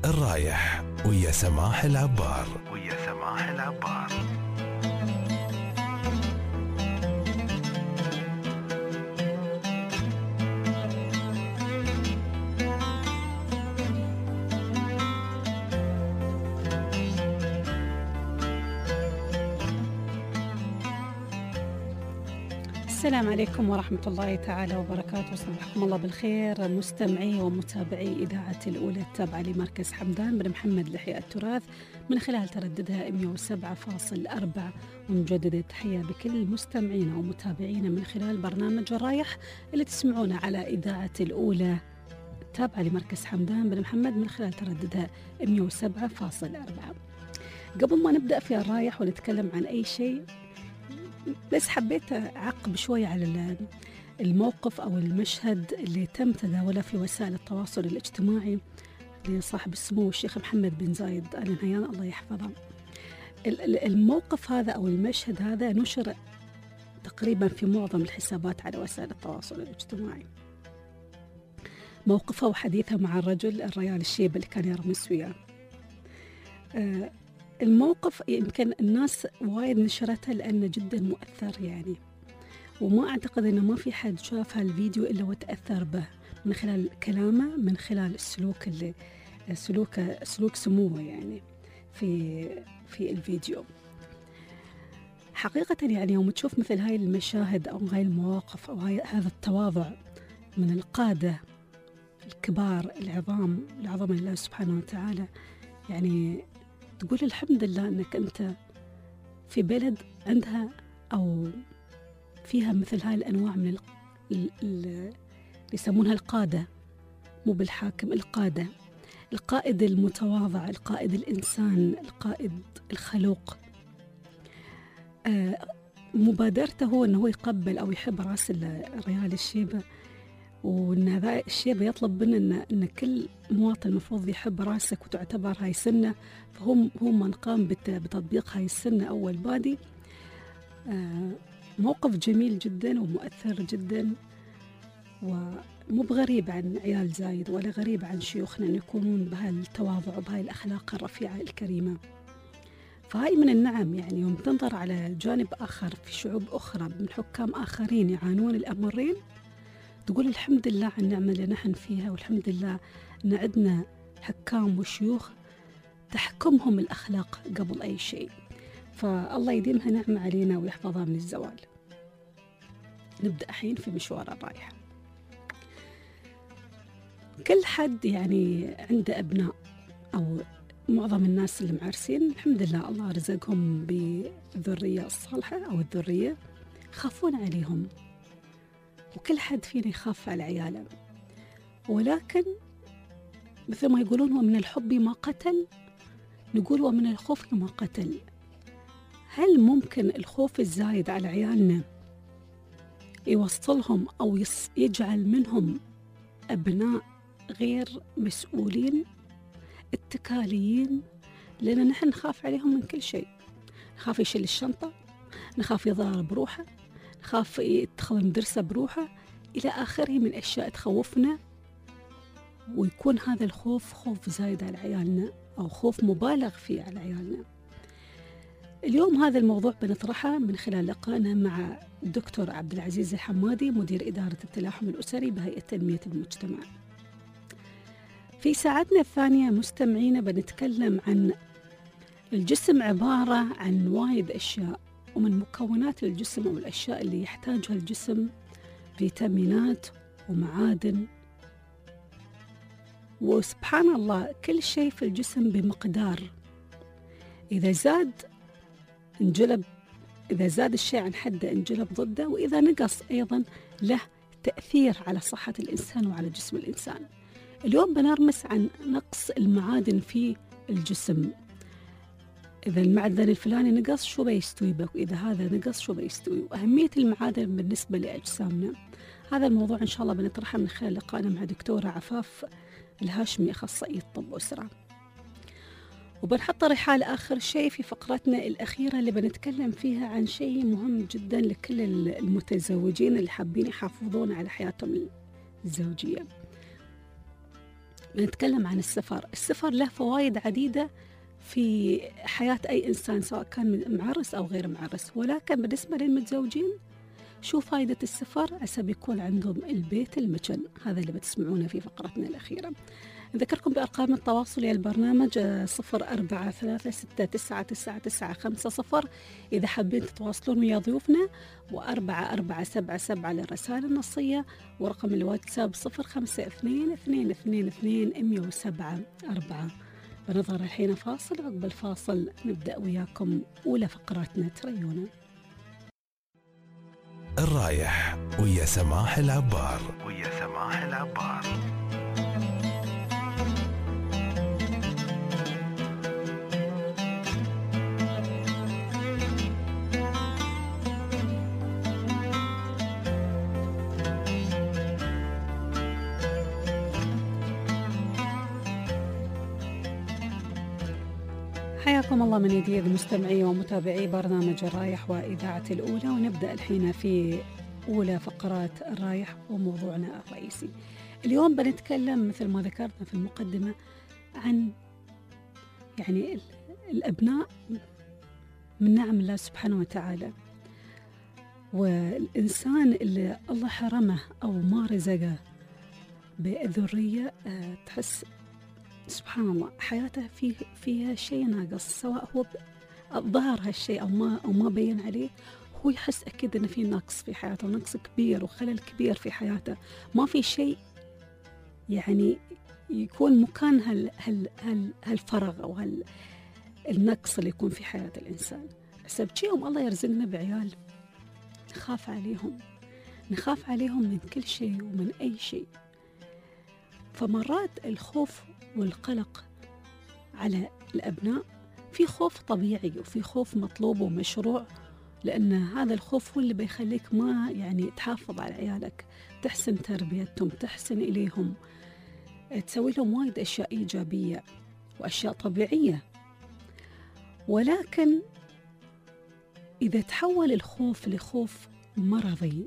الرايح ويا سماح العبار. السلام عليكم ورحمة الله تعالى وبركاته. صباحكم الله بالخير مستمعي ومتابعي إذاعة الأولى التابعة لمركز حمدان بن محمد لحياء التراث من خلال ترددها 107.4. ونجدد التحية بكل مستمعينا ومتابعينا من خلال برنامج الرايح اللي تسمعونه على إذاعة الأولى التابعة لمركز حمدان بن محمد من خلال ترددها 107.4. قبل ما نبدأ في الرايح ونتكلم عن أي شيء، بس حبيت أعقب شوي على الموقف أو المشهد اللي تم تداوله في وسائل التواصل الاجتماعي لصاحب السمو الشيخ محمد بن زايد آل نهيان الله يحفظه. الموقف هذا أو المشهد هذا نشر تقريبا في معظم الحسابات على وسائل التواصل الاجتماعي. موقفه وحديثه مع الرجل الريال الشيب اللي كان يرمس وياه. الموقف يمكن الناس وايد نشرته لأنه جدا مؤثر يعني، وما أعتقد أنه ما في حد شاف هالفيديو إلا وتأثر به من خلال كلامه، من خلال السلوك اللي سلوك سموه يعني في الفيديو. حقيقة يعني يوم تشوف مثل هاي المشاهد أو هاي المواقف أو هذا التواضع من القادة الكبار العظام لله سبحانه وتعالى، يعني تقول الحمد لله أنك أنت في بلد عندها أو فيها مثل هاي الأنواع من اللي يسمونها القادة، مو بالحاكم، القادة، القائد المتواضع، القائد الإنسان، القائد الخلوق. مبادرته هو أنه يقبل أو يحب رأس الريال الشيبة، وأن هذا الشيبة يطلب منا أن كل مواطن المفروض يحب رأسك وتعتبر هاي سنة، فهم من قام بتطبيق هاي السنة أول بادي. موقف جميل جدا ومؤثر جدا، ومو بغريب عن عيال زايد ولا غريب عن شيوخنا أن يكونون بهالتواضع وبهاي الأخلاق الرفيعة الكريمة. فهاي من النعم يعني يوم تنظر على جانب آخر في شعوب أخرى من حكام آخرين يعانون الأمرين، تقول الحمد لله على النعمة اللي نحن فيها، والحمد لله أن عندنا حكام وشيوخ تحكمهم الأخلاق قبل أي شيء، فالله يديمها نعمة علينا ويحفظها من الزوال. نبدأ الحين في مشوار الرايح. كل حد يعني عنده أبناء أو معظم الناس اللي معرسين الحمد لله الله رزقهم بالذرية الصالحة أو الذرية، خافون عليهم، وكل حد فينا يخاف على عياله، ولكن مثل ما يقولون ومن الحب ما قتل، نقول ومن الخوف ما قتل. هل ممكن الخوف الزايد على عيالنا يوصلهم أو يجعل منهم أبناء غير مسؤولين اتكاليين؟ لأن نحن نخاف عليهم من كل شيء، نخاف يشيل الشنطة، نخاف يضرب بروحه، نخاف يدخل المدرسة بروحه، إلى آخره من أشياء تخوفنا، ويكون هذا الخوف خوف زايد على عيالنا أو خوف مبالغ فيه على عيالنا. اليوم هذا الموضوع بنطرحه من خلال لقائنا مع الدكتور عبد العزيز الحمادي مدير إدارة التلاحم الأسري بهيئة تنمية المجتمع. في ساعتنا الثانية مستمعينا بنتكلم عن الجسم، عبارة عن وايد أشياء، ومن مكونات الجسم أو الأشياء اللي يحتاجها الجسم فيتامينات ومعادن، وسبحان الله كل شيء في الجسم بمقدار. إذا زاد انجلب، إذا زاد الشيء عن حده انجلب ضده، وإذا نقص أيضا له تأثير على صحة الإنسان وعلى جسم الإنسان. اليوم بنرمس عن نقص المعادن في الجسم. إذا المعدن الفلاني نقص شو بيستوي بك، وإذا هذا نقص شو بيستوي، وأهمية المعادن بالنسبة لأجسامنا. هذا الموضوع إن شاء الله بنطرحه من خلال لقائنا مع دكتورة عفاف الهاشمي أخصائية طب أسرة. وبنحط رحال آخر شيء في فقرتنا الأخيرة اللي بنتكلم فيها عن شيء مهم جدا لكل المتزوجين اللي حابين يحافظون على حياتهم الزوجية. بنتكلم عن السفر. السفر له فوائد عديدة في حياة أي إنسان سواء كان معرس أو غير معرس، ولكن بالنسبة للمتزوجين شو فائدة السفر؟ عسى بيكون عندهم البيت المكن. هذا اللي بتسمعونه في فقرتنا الأخيرة. أذكركم بأرقام التواصل يا البرنامج 0436999950 إذا حابين تتواصلون ويا ضيوفنا، و4477 للرسائل النصية، ورقم الواتساب 0522222174. بنظهر الحين فاصل، عقب الفاصل نبدأ وياكم أولى فقراتنا. تريونا الرايح ويا سماح العبار. حياكم الله من جديد مستمعي ومتابعي برنامج الرايح وإذاعة الأولى، ونبدأ الحين في أولى فقرات الرايح وموضوعنا الرئيسي. اليوم بنتكلم مثل ما ذكرنا في المقدمة عن يعني الأبناء من نعم الله سبحانه وتعالى، والإنسان اللي الله حرمه أو ما رزقه بذرية تحس سبحان الله حياته فيها شيء ناقص، سواء هو ظهر هالشيء أو ما بين عليه، هو يحس أكيد إن في نقص في حياته، نقص كبير وخلل كبير في حياته، ما في شيء يعني يكون مكان هالفرغ أو النقص اللي يكون في حياة الإنسان. سبجيهم الله يرزقنا بعيال نخاف عليهم من كل شيء ومن أي شيء. فمرات الخوف والقلق على الأبناء في خوف طبيعي وفي خوف مطلوب ومشروع، لأن هذا الخوف هو اللي بيخليك ما يعني تحافظ على عيالك، تحسن تربيتهم، تحسن إليهم، تسوي لهم وايد أشياء إيجابية وأشياء طبيعية. ولكن إذا تحول الخوف لخوف مرضي،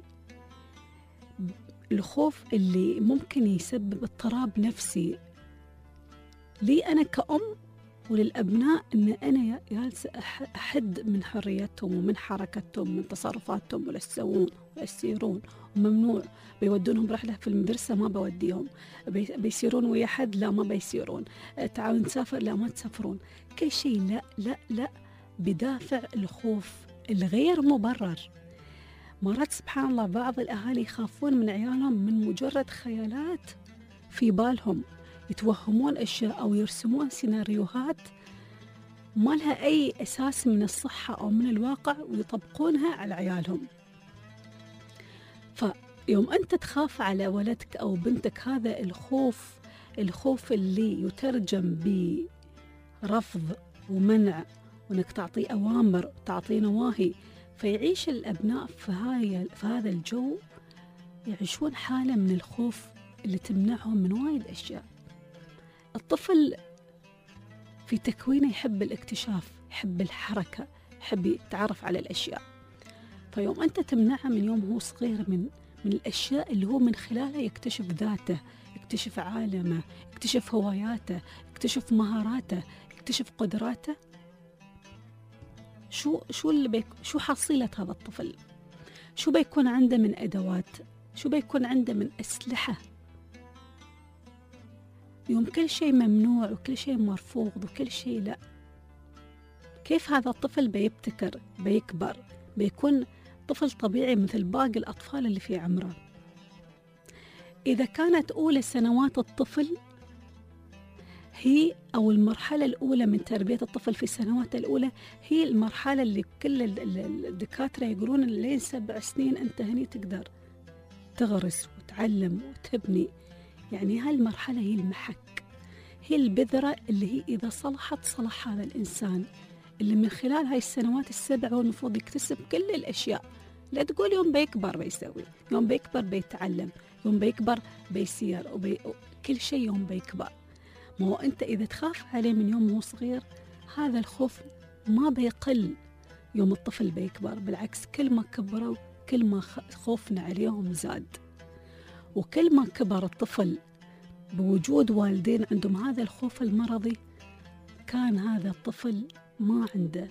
الخوف اللي ممكن يسبب اضطراب نفسي لي أنا كأم وللأبناء، إن أنا جالسة أحد من حريتهم ومن حركتهم، من تصرفاتهم، ولا يسوون ولا يسيرون، وممنوع بيودونهم رحلة في المدرسة ما بوديهم، بيسيرون ويا حد لا ما بيسيرون، تعالوا نسافر لا ما تسافرون، كل شيء لا لا لا، بدافع الخوف الغير مبرر. مرات سبحان الله بعض الأهالي يخافون من عيالهم من مجرد خيالات في بالهم، يتوهمون أشياء أو يرسمون سيناريوهات ما لها أي أساس من الصحة أو من الواقع ويطبقونها على عيالهم. فيوم أنت تخاف على ولدك أو بنتك، هذا الخوف اللي يترجم برفض ومنع، وأنك تعطي أوامر تعطي نواهي، فيعيش الأبناء في هذا الجو، يعيشون حالة من الخوف اللي تمنعهم من وايد أشياء. الطفل في تكوينه يحب الاكتشاف، يحب الحركة، يحب يتعرف على الأشياء. فيوم أنت تمنعه من يوم هو صغير من الأشياء اللي هو من خلالها يكتشف ذاته، يكتشف عالمه، يكتشف هواياته، يكتشف مهاراته، يكتشف قدراته، شو حصيلة هذا الطفل؟ شو بيكون عنده من أدوات؟ شو بيكون عنده من أسلحة؟ يوم كل شيء ممنوع وكل شيء مرفوض وكل شيء لا، كيف هذا الطفل بيبتكر، بيكبر، بيكون طفل طبيعي مثل باقي الأطفال اللي في عمره؟ إذا كانت أولى سنوات الطفل هي أو المرحلة الأولى من تربية الطفل في السنوات الأولى، هي المرحلة اللي كل الدكاترة يقولون لين 7 سنين أنت هني تقدر تغرس وتعلم وتبني، يعني هالمرحلة هي المحك، هي البذرة اللي هي إذا صلحت صلح هذا الإنسان، اللي من خلال هاي السنوات ال7 هو المفروض يكتسب كل الأشياء. لا تقول يوم بيكبر بيسوي، يوم بيكبر بيتعلم، يوم بيكبر بيسير كل شيء يوم بيكبر. ما هو أنت إذا تخاف عليه من يوم هو صغير، هذا الخوف ما بيقل يوم الطفل بيكبر، بالعكس كل ما كبروا كل ما خوفنا عليهم زاد، وكل ما كبر الطفل بوجود والدين عندهم هذا الخوف المرضي، كان هذا الطفل ما عنده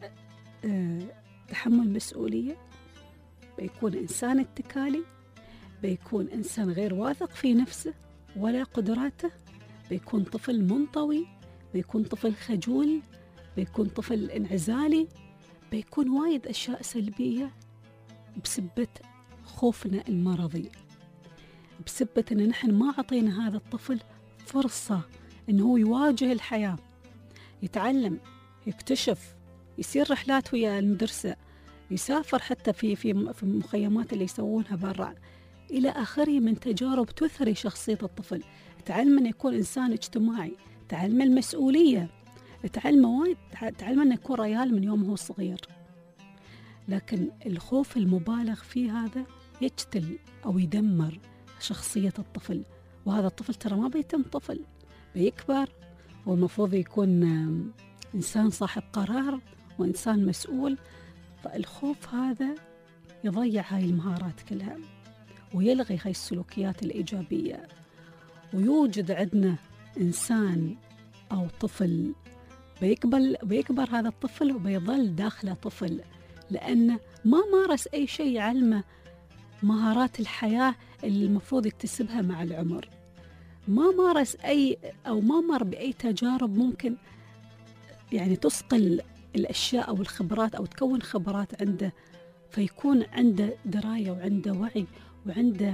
تحمل مسؤولية، بيكون إنسان اتكالي، بيكون إنسان غير واثق في نفسه ولا قدراته، بيكون طفل منطوي، بيكون طفل خجول، بيكون طفل انعزالي، بيكون وايد أشياء سلبية بسبة خوفنا المرضي، بسبة أن نحن ما عطينا هذا الطفل فرصة أنه هو يواجه الحياة، يتعلم، يكتشف، يصير رحلات ويا المدرسة، يسافر حتى في المخيمات اللي يسوونها برا إلى آخره من تجارب تثري شخصية الطفل. تعلم أن يكون إنسان اجتماعي، تعلم المسؤولية، تعلم أن يكون ريال من يوم هو صغير. لكن الخوف المبالغ فيه هذا يقتل أو يدمر شخصية الطفل، وهذا الطفل ترى ما بيتم طفل، بيكبر والمفروض يكون إنسان صاحب قرار وإنسان مسؤول. فالخوف هذا يضيع هاي المهارات كلها ويلغي هاي السلوكيات الإيجابية، ويوجد عندنا إنسان أو طفل بيكبر هذا الطفل وبيظل داخله طفل، لأنه ما مارس أي شيء يعلمه مهارات الحياة اللي المفروض يكتسبها مع العمر، ما مارس أو ما مر بأي تجارب ممكن يعني تصقل الأشياء أو الخبرات أو تكون خبرات عنده، فيكون عنده دراية وعنده وعي وعنده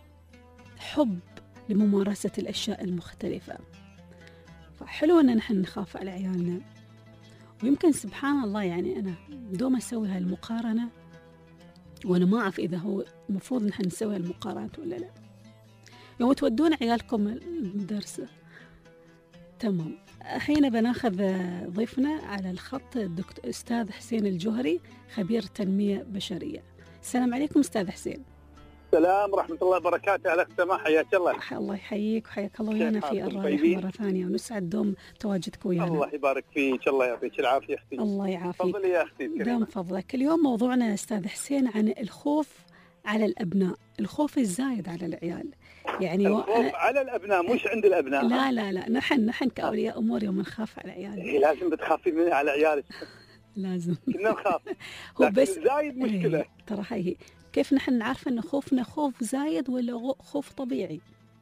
حب لممارسة الأشياء المختلفة. فحلو أن نحن نخاف على عيالنا. ويمكن سبحان الله يعني أنا دوم أسوي هاي المقارنة، وأنا ما أعرف إذا هو المفروض نحن نسوي هالمقارنات ولا لا. يوم تودون عيالكم المدرسة، تمام، الحين بناخذ ضيفنا على الخط الدكتور أستاذ حسين الجوهري، خبير تنمية بشرية. السلام عليكم أستاذ حسين. السلام ورحمة الله وبركاته. على سماح، حياك الله. الله يحييك وحياك الله ويانا في الرايح مرة ثانية، ونسعد دوم تواجدك ويانا. الله يبارك فيك، الله يعطيك العافية أختي. الله يعافيك. تفضلي يا أختي الكريمة. دام فضلك. اليوم موضوعنا أستاذ حسين عن الخوف على الأبناء، الخوف الزايد على العيال. يعني الخوف على الأبناء مش عند الأبناء. لا نحن كأولياء أمور يوم نخاف على عيالنا. لازم بتخافي من على عيالك. لازم. كنا نخاف. هو بس زايد مشكلة. ترى هي كيف نحن نعرف أن خوفنا خوف زايد ولا خوف طبيعي؟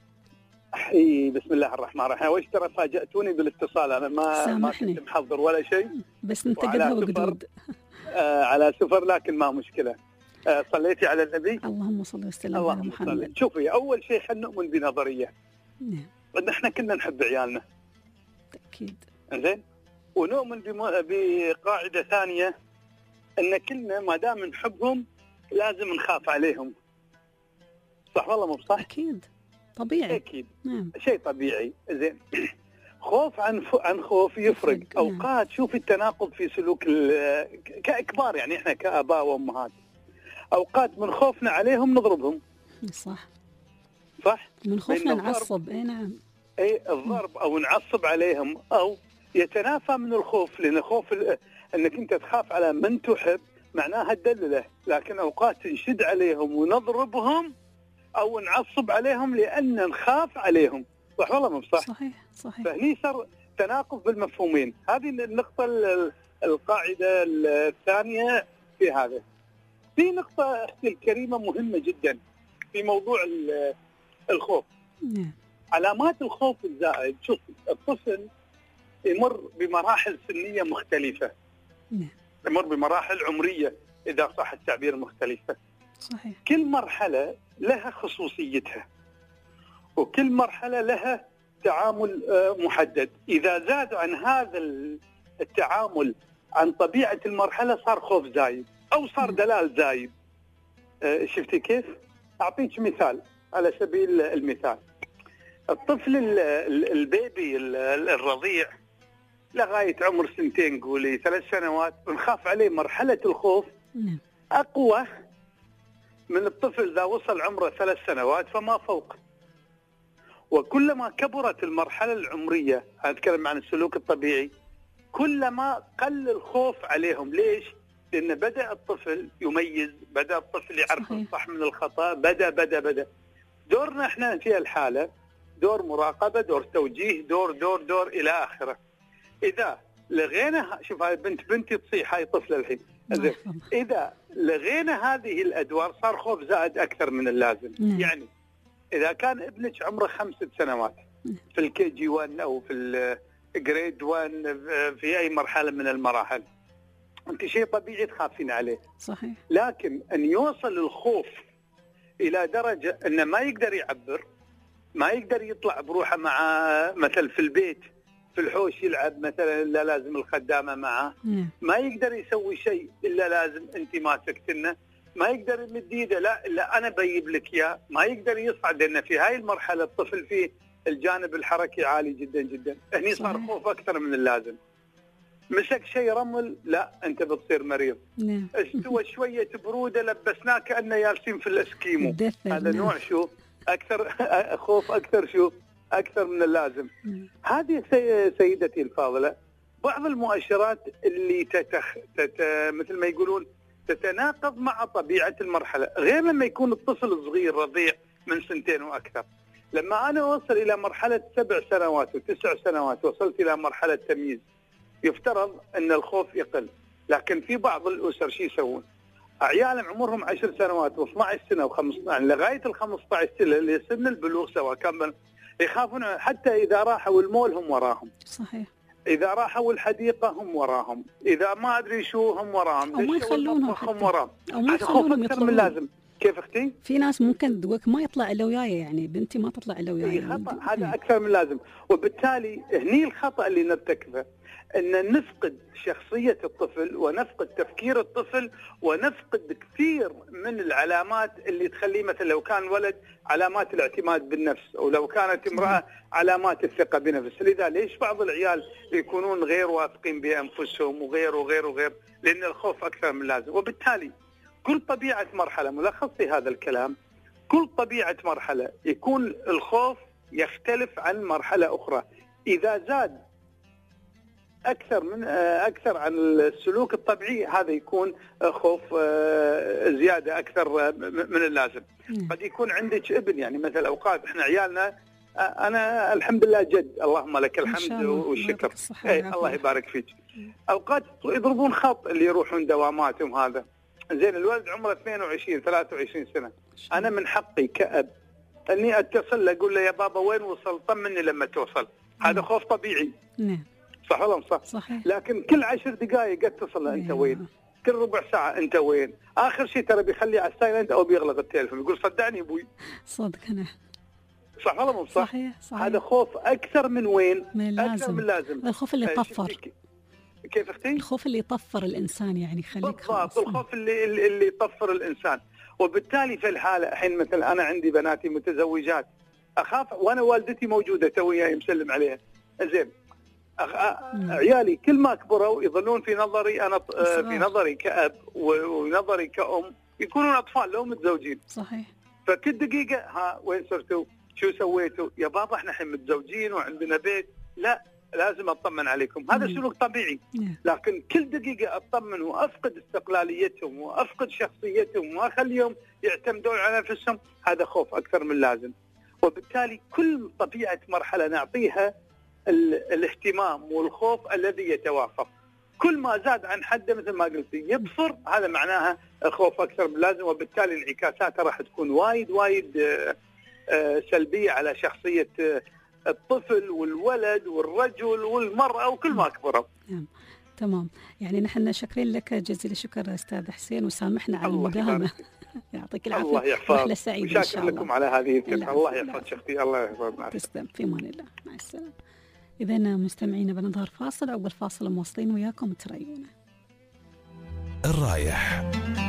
بسم الله الرحمن الرحيم. وش ترى فاجأتوني بالاتصال، أنا ما كنت محضر ولا شيء، بس ننتقدها وقدود. على سفر، لكن ما مشكلة. صليتي على النبي؟ اللهم صل وسلم على محمد. شوفي، أول شيء خلينا نؤمن بنظرية. نعم. إن إحنا كنا نحب عيالنا. أكيد. زين. ونؤمن بقاعدة ثانية، إن كلنا ما دام نحبهم لازم نخاف عليهم. صح والله مو صح؟ أكيد طبيعي. أكيد. نعم. شيء طبيعي. زين. خوف عن خوف يفرق. أوقات شوف التناقض في سلوك كأكبار، يعني إحنا كآباء وأمهات، أوقات من خوفنا عليهم نضربهم. صح. من خوفنا نعصب. نعم. الضرب أو نعصب عليهم، أو يتنافى من الخوف، لأن خوف أنك أنت تخاف على من تحب معناها تدلله، لكن أوقات نشد عليهم ونضربهم أو نعصب عليهم لأن نخاف عليهم. صح والله مو صح؟ صحيح. فهني صار تناقض بالمفهومين. هذه النقطة القاعدة الثانية في هذا. في نقطة أختي الكريمة مهمة جدا في موضوع الخوف. نعم. علامات الخوف الزائد. شوف، الطفل يمر بمراحل سنية مختلفة. نعم. يمر بمراحل عمرية إذا صح التعبير مختلفة. صحيح. كل مرحلة لها خصوصيتها، وكل مرحلة لها تعامل محدد. إذا زاد عن هذا التعامل عن طبيعة المرحلة صار خوف زايد أو صار دلال زايد. شفتي كيف؟ أعطيك مثال على سبيل المثال. الطفل البيبي الرضيع لغاية عمر 2 قولي 3 سنوات بنخاف عليه. مرحلة الخوف أقوى من الطفل إذا وصل عمره 3 سنوات فما فوق. وكلما كبرت المرحلة العمرية، أتكلم عن السلوك الطبيعي، كلما قل الخوف عليهم. ليش؟ لأن بدأ الطفل يميز، بدأ الطفل يعرف الصح من الخطأ، بدأ. دورنا احنا في الحالة دور مراقبة، دور توجيه، دور إلى آخره. إذا لغينا، شوف هاي بنتي تصيح، هاي طفلة الحين، إذا لغينا هذه الأدوار صار خوف زائد أكثر من اللازم. يعني إذا كان ابنك عمره 5 سنوات في الكي جي 1 أو في الجريد 1 في أي مرحلة من المراحل، أنت شيء طبيعي تخافين عليه. صحيح. لكن أن يوصل الخوف إلى درجة أنه ما يقدر يعبر، ما يقدر يطلع بروحه مع مثل في البيت في الحوش يلعب مثلا إلا لازم الخدامة معه، ما يقدر يسوي شيء إلا لازم أنت ماسكتنه، ما يقدر يمد ايده لا أنا بجيب لك إياه، ما يقدر يصعد، لأن في هاي المرحلة الطفل فيه الجانب الحركي عالي جدا جدا. هني صار خوف أكثر من اللازم. مسك شيء رمل، لا أنت بتصير مريض. استوى شوية برودة لبسناه كأنه جالسين في الاسكيمو. هذا نوع شو أكثر خوف، أكثر شو أكثر من اللازم. هذه سيدتي الفاضلة بعض المؤشرات اللي مثل ما يقولون تتناقض مع طبيعة المرحلة، غير لما يكون الطفل صغير رضيع من 2 وأكثر. لما أنا أوصل إلى مرحلة 7 سنوات و9 سنوات، وصلت إلى مرحلة تمييز، يفترض أن الخوف يقل. لكن في بعض الأسر شو يسوون؟ عيالهم عمرهم 10 سنوات و12 سنة و15 لغاية ال15 سنة لسن البلوغ سواء كان، يخافون حتى إذا راحوا المول هم وراهم. صحيح. إذا راحوا الحديقة هم وراهم، إذا ما أدري شو هم وراهم، أو ما يخلونهم هم وراهم. أو ما يخلونهم أكثر من لازم. كيف أختي؟ في ناس ممكن تقولك ما يطلع إلا وياي، يعني بنتي ما تطلع إلا وياي. هذا أكثر من لازم. وبالتالي هني الخطأ اللي نرتكبه أن نفقد شخصية الطفل ونفقد تفكير الطفل ونفقد كثير من العلامات اللي تخليه، مثلا لو كان ولد علامات الاعتماد بالنفس، أو لو كانت امرأة علامات الثقة بنفس. لذا ليش بعض العيال يكونون غير واثقين بأنفسهم وغير لأن الخوف أكثر من لازم. وبالتالي كل طبيعة مرحلة، ملخص هذا الكلام، كل طبيعة مرحلة يكون الخوف يختلف عن مرحلة أخرى. إذا زاد أكثر عن السلوك الطبيعي، هذا يكون خوف زيادة أكثر من اللازم. قد يكون عندك ابن، يعني مثل أوقات إحنا عيالنا، أنا الحمد لله جد، اللهم لك الحمد والشكر، الله يبارك فيك. أوقات يضربون خط اللي يروحون دواماتهم، هذا زين. الولد عمره 22 23 سنة، أنا من حقي كأب أني أتصل له أقول له يا بابا وين وصل، طمني لما توصل. هذا خوف طبيعي. صح ولا مش صح؟ صحيح. لكن كل 10 دقائق اتصل له، أنت وين؟ كل ربع ساعة أنت وين؟ آخر شيء ترى بيخليه على السايلنت أو بيغلق التليفون، يقول صدقني أبوي. صدق أنا. صح ولا مش صح؟ صحيح. هذا خوف أكثر من وين؟ أكثر من لازم. الخوف اللي يطفر. كيف أختي؟ الخوف اللي يطفر الإنسان، يعني يخليك خلاص. الخوف اللي يطفر الإنسان. وبالتالي في الحالة الحين مثلا أنا عندي بناتي متزوجات، أخاف، وأنا والدتي موجودة توي مسلم عليها، زين. عيالي كل ما كبروا يظلون في نظري أنا في نظري كأب ونظري كأم يكونون أطفال لو متزوجين. صحيح. فكل دقيقة ها وين صرتوا؟ شو سويتوا؟ يا بابا احنا الحين متزوجين وعندنا بيت. لا، لازم أطمن عليكم. هذا سلوك طبيعي. لكن كل دقيقة أطمن وأفقد استقلاليتهم وأفقد شخصيتهم وأخليهم يعتمدون على نفسهم، هذا خوف أكثر من لازم. وبالتالي كل طبيعة مرحلة نعطيها الاهتمام والخوف الذي يتوافق. كل ما زاد عن حده مثل ما قلتي يبصر، هذا معناها الخوف أكثر من لازم. وبالتالي انعكاساتها راح تكون وايد سلبية على شخصية الطفل والولد والرجل والمرأة وكل ما كبروا. تمام. يعني نحن شاكرين لك جزيل الشكر أستاذ حسين، وسامحنا على المداهمة. يعطيك العافية. الله يحفظك. رحلة سعيدة إن شاء الله. لكم على هذه الفكرة. الله يحفظك شختي. الله يحفظك. تسلم. في امان الله. مع السلامة. إذا مستمعينا بنظهر فاصل، أول فاصل مواصلين وياكم تريونا. الرايح.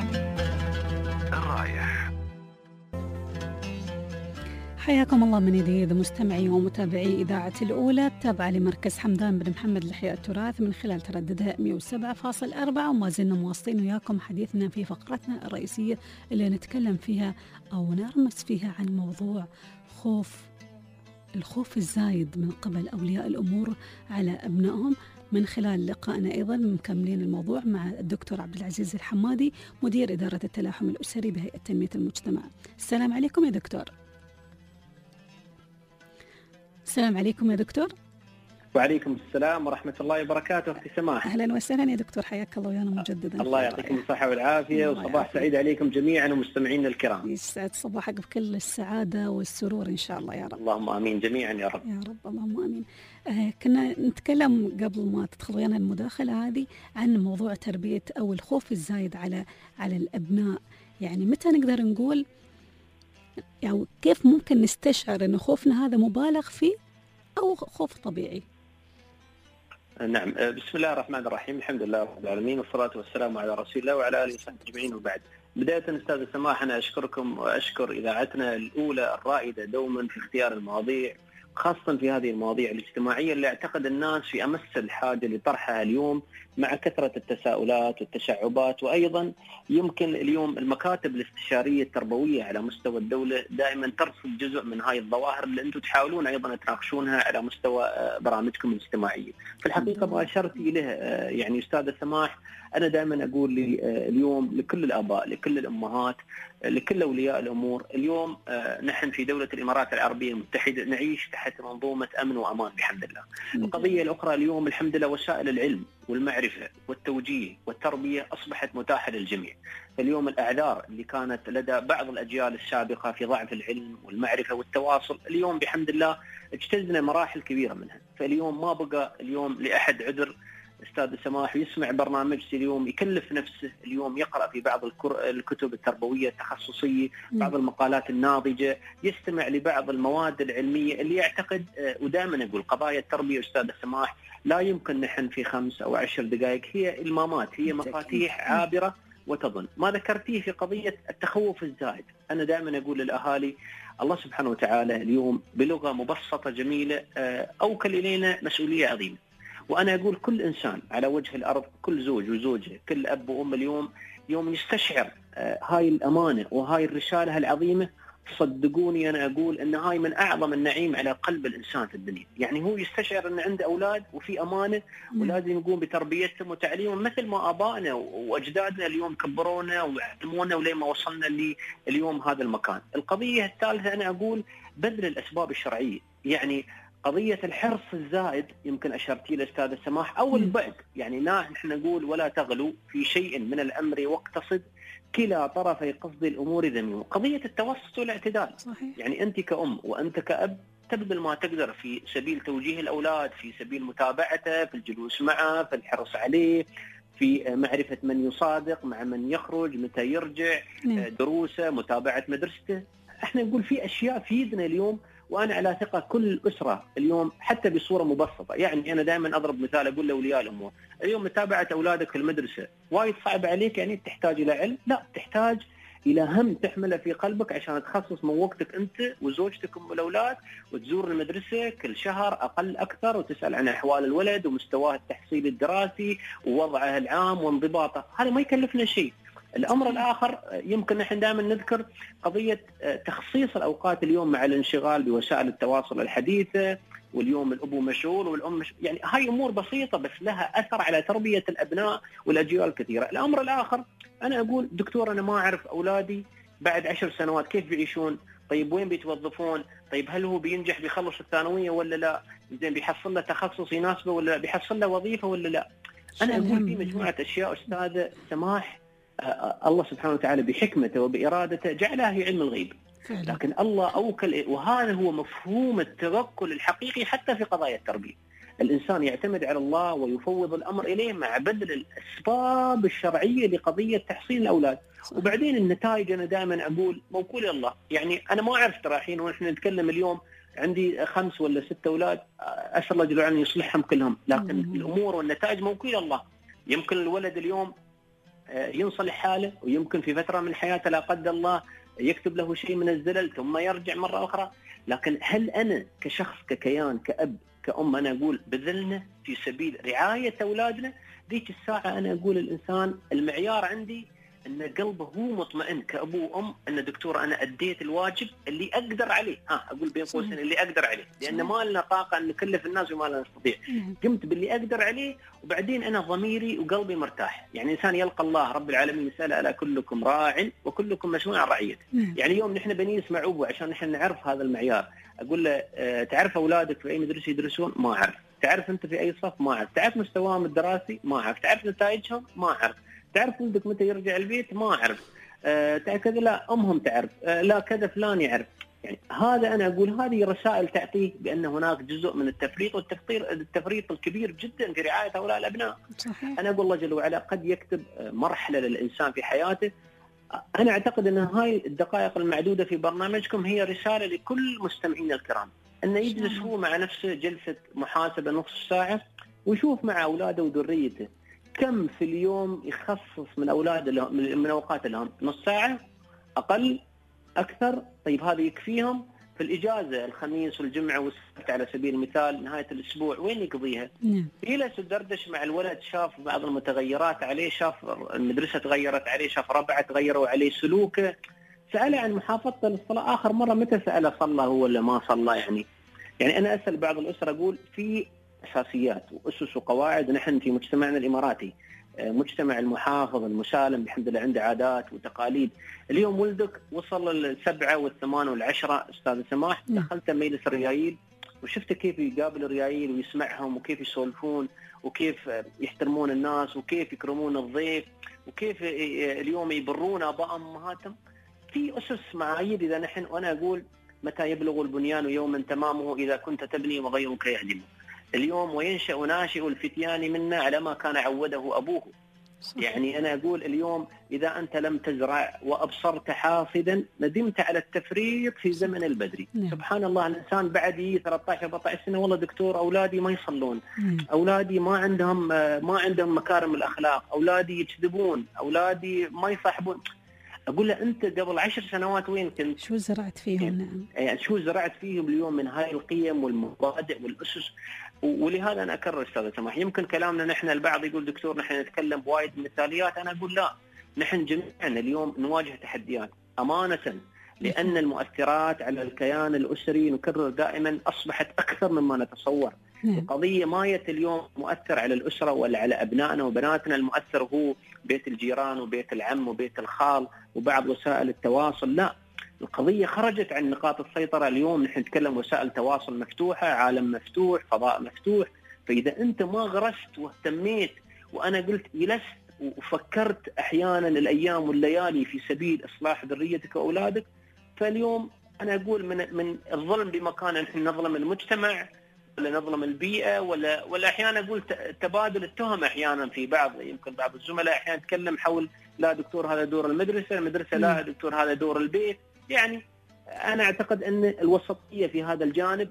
حياكم الله من جديد مستمعي ومتابعي إذاعة الأولى التابعة لمركز حمدان بن محمد لإحياء التراث من خلال ترددها 107.4. وما زلنا مواصلين وياكم حديثنا في فقرتنا الرئيسية اللي نتكلم فيها أو نرمس فيها عن موضوع الخوف الزايد من قبل أولياء الأمور على أبنائهم. من خلال لقائنا أيضا مكملين الموضوع مع الدكتور عبد العزيز الحمادي، مدير إدارة التلاحم الأسري بهيئة تنمية المجتمع. السلام عليكم يا دكتور. السلام عليكم يا دكتور. وعليكم السلام ورحمة الله وبركاته. أختي سماح، أهلا وسهلا يا دكتور، حياك الله ويانا مجددا. الله يعطيكم الصحة والعافية، وصباح سعيد عليكم جميعا ومستمعين الكرام. يسعد صباحك بكل السعادة والسرور إن شاء الله يا رب. اللهم آمين جميعا يا رب. يا رب اللهم آمين. كنا نتكلم قبل ما تدخل ويانا المداخلة هذه عن موضوع تربية أو الخوف الزايد على الأبناء. يعني متى نقدر نقول، يعني كيف ممكن نستشعر أن خوفنا هذا مبالغ فيه أو خوف طبيعي؟ نعم، بسم الله الرحمن الرحيم، الحمد لله رب العالمين، والصلاة والسلام على رسول الله وعلى آله وصحبه أجمعين. وبعد، بداية أستاذ سماح أنا أشكركم وأشكر إذاعتنا الأولى الرائدة دوما في اختيار المواضيع، خاصة في هذه المواضيع الاجتماعية اللي أعتقد الناس في أمس الحاجة لطرحها اليوم مع كثرة التساؤلات والتشعبات. وأيضا يمكن اليوم المكاتب الاستشارية التربوية على مستوى الدولة دائما ترصد جزء من هاي الظواهر اللي أنتم تحاولون أيضا تناقشونها على مستوى برامجكم الاجتماعية. في الحقيقة ما أشرت إليه يعني أستاذ سماح، أنا دائما أقول لي اليوم لكل الآباء، لكل الأمهات، لكل أولياء الأمور، اليوم نحن في دولة الإمارات العربية المتحدة نعيش تحت منظومة أمن وأمان بحمد الله. القضية الأخرى اليوم الحمد لله وسائل العلم والمعرفة والتوجيه والتربية أصبحت متاحة للجميع. اليوم الأعذار اللي كانت لدى بعض الأجيال السابقة في ضعف العلم والمعرفة والتواصل، اليوم بحمد الله اجتزنا مراحل كبيرة منها. فاليوم ما بقى اليوم لأحد عذر أستاذ سماح يسمع برنامج اليوم يكلف نفسه اليوم يقرأ في بعض الكتب التربوية التخصصية، بعض المقالات الناضجة، يستمع لبعض المواد العلمية اللي يعتقد، ودائما أقول قضايا التربية أستاذ سماح لا يمكن نحن في 5 أو 10 دقائق، هي المامات، هي مفاتيح عابرة وتظن. ما ذكرتيه في قضية التخوف الزائد، أنا دائما أقول للأهالي الله سبحانه وتعالى اليوم بلغة مبسطة جميلة أوكل إلينا مسؤولية عظيمة. وأنا أقول كل إنسان على وجه الأرض، كل زوج وزوجة، كل أب وأم اليوم يستشعر هاي الأمانة وهاي الرسالة العظيمة. صدقوني أنا أقول أن هاي من أعظم النعيم على قلب الإنسان في الدنيا. يعني هو يستشعر أن عنده أولاد وفي أمانة ولازم يقوم بتربيتهم وتعليمهم مثل ما آبائنا وأجدادنا اليوم كبرونا وعلمونا ولما وصلنا اليوم هذا المكان. القضية الثالثة أنا أقول بذل الأسباب الشرعية. يعني قضية الحرص الزائد يمكن أشرتي لأستاذ سماح أو البعد، يعني نحن نقول ولا تغلو في شيء من الأمر واقتصد، كلا طرفي قصد الأمور ذميم. قضية التوسط والاعتدال، صحيح. يعني أنت كأم وأنت كأب تبذل ما تقدر في سبيل توجيه الأولاد، في سبيل متابعته، في الجلوس معه، في الحرص عليه، في معرفة من يصادق مع من يخرج، متى يرجع، دروسه، متابعة مدرسته. احنا نقول في أشياء في يدنا اليوم، وأنا على ثقة كل أسرة اليوم حتى بصورة مبسطة. يعني أنا دائما أضرب مثال أقول لأولياء الأمور اليوم متابعة أولادك في المدرسة وايد صعب عليك، يعني تحتاج إلى علم؟ لا، تحتاج إلى هم تحمله في قلبك عشان تخصص من وقتك أنت وزوجتك أم الأولاد، وتزور المدرسة كل شهر أقل أكثر، وتسأل عن أحوال الولد ومستواه التحصيلي الدراسي ووضعه العام وانضباطه. هذا ما يكلفنا شيء. الأمر الآخر يمكن نحن دائما نذكر قضية تخصيص الأوقات اليوم مع الانشغال بوسائل التواصل الحديثة، واليوم الأبو مشغول والأم يعني هاي أمور بسيطة بس لها أثر على تربية الأبناء والأجيال الكثيرة. الأمر الآخر أنا أقول دكتور أنا ما أعرف أولادي بعد 10 سنوات كيف بيعيشون، طيب وين بيتوظفون، طيب هل هو بينجح بيخلص الثانوية ولا لا، زين بيحصل له تخصص يناسبه ولا لا، بيحصل له وظيفة ولا لا. أنا أقول في مجموعة أشياء أستاذ سماح الله سبحانه وتعالى بحكمته وبإرادته جعلها هي علم الغيب، لكن الله أوكل، وهذا هو مفهوم التوكل الحقيقي حتى في قضايا التربية. الإنسان يعتمد على الله ويفوض الأمر إليه مع بذل الأسباب الشرعية لقضية تحصين الأولاد. وبعدين النتائج أنا دائما أقول موكول الله. يعني أنا ما أعرف ترى الحين ونحن نتكلم اليوم عندي 5 ولا 6 أولاد، أسأل الله جل وعلا يصلحهم كلهم، لكن الأمور والنتائج موكول الله. يمكن الولد اليوم ينصلح حاله، ويمكن في فترة من حياته لا قدر الله يكتب له شيء من الزلل ثم يرجع مرة أخرى. لكن هل أنا كشخص ككيان كأب كأم أنا أقول بذلنا في سبيل رعاية أولادنا؟ ذيك الساعة أنا أقول الإنسان المعيار عندي ان قلبه هو مطمئن كابو وام ان دكتور انا اديت الواجب اللي اقدر عليه، اقول بين قوسين اللي اقدر عليه، لان ما لنا طاقه ان نكلف الناس وما لا نستطيع. قمت باللي اقدر عليه، وبعدين انا ضميري وقلبي مرتاح. يعني انسان يلقى الله رب العالمين يسال الا كلكم راع وكلكم مسؤول عن رعيته. يعني اليوم نحن بني نسمع ابو عشان نحن نعرف هذا المعيار. اقول له تعرف اولادك في اي مدرسه يدرسون؟ ما اعرف. تعرف انت في اي صف؟ ما اعرف. تعرف مستواهم الدراسي؟ ما اعرف. تعرف نتائجهم؟ ما اعرف. تعرف ولدك متى يرجع البيت؟ ما اعرف. كذا لا امهم تعرف، لا كذا فلان يعرف. يعني هذا انا اقول هذه رسائل تعطيه بان هناك جزء من التفريط والتفريط الكبير جدا في رعايه هؤلاء الابناء. صحيح. انا اقول الله جل وعلا قد يكتب مرحله للانسان في حياته. انا اعتقد ان هاي الدقائق المعدوده في برنامجكم هي رساله لكل مستمعينا الكرام، انه يجلس هو مع نفسه جلسه محاسبه نصف ساعه ويشوف مع اولاده وذريته كم في اليوم يخصص من اولاده من اوقات لهم، نص ساعه اقل اكثر. طيب هذا يكفيهم في الاجازه الخميس والجمعه والسبت على سبيل المثال، نهايه الاسبوع وين يقضيها؟ جلس ودردش مع الولد، شاف بعض المتغيرات عليه، شاف المدرسه تغيرت عليه، شاف ربعه تغيروا عليه سلوكه، ساله عن محافظته للصلاه. اخر مره متى ساله صلى هو ولا ما صلى؟ يعني انا اسال بعض الاسر اقول في اساسيات واسس وقواعد. نحن في مجتمعنا الاماراتي مجتمع المحافظ المسالم بحمد الله عنده عادات وتقاليد. اليوم ولدك وصل 7 و8 و10 استاذ سماح، دخلت مجلس الريايل وشفت كيف يقابل الريايل ويسمعهم وكيف يسولفون وكيف يحترمون الناس وكيف يكرمون الضيف وكيف اليوم يبرون ابائهم وامهاتهم. في اسس معايير. اذا نحن وانا اقول متى يبلغ البنيان يوما تمامه اذا كنت تبني وغيرك يهدمه. اليوم وينشأ ناشئ الفتيان منا على ما كان عوده أبوه. يعني أنا أقول اليوم إذا أنت لم تزرع وأبصرت حاصدا ندمت على التفريط في زمن البدري. سبحان الله، الإنسان بعد 13-14 سنة والله دكتور أولادي ما يصلون، أولادي ما عندهم مكارم الأخلاق، أولادي يكذبون، أولادي ما يصاحبون. أقول له أنت قبل 10 سنوات وين كنت؟ شو زرعت فيهم؟ يعني شو زرعت فيهم اليوم من هاي القيم والمبادئ والأسس. ولهذا أنا أكرر أستاذ سماح، يمكن كلامنا نحن البعض يقول دكتور نحن نتكلم بوايد مثاليات، أنا أقول لا، نحن جميعا اليوم نواجه تحديات أمانة، لأن المؤثرات على الكيان الأسري نكرر دائما أصبحت أكثر مما نتصور. القضية ما يت اليوم مؤثر على الأسرة ولا على أبنائنا وبناتنا، المؤثر هو بيت الجيران وبيت العم وبيت الخال وبعض وسائل التواصل. لا، القضية خرجت عن نقاط السيطرة. اليوم نحن نتكلم وسائل تواصل مفتوحة، عالم مفتوح، فضاء مفتوح. فإذا أنت ما غرست واهتميت، وأنا قلت جلست وفكرت أحيانا الأيام والليالي في سبيل إصلاح ذريتك وأولادك، فاليوم أنا أقول من الظلم بمكان نحن نظلم المجتمع ولا نظلم البيئة ولا أحيانا أقول تبادل التهم. أحيانا في يمكن بعض الزملاء أحيانا يتكلم حول لا دكتور هذا دور المدرسة لا دكتور هذا دور البيت. يعني أنا أعتقد أن الوسطية في هذا الجانب،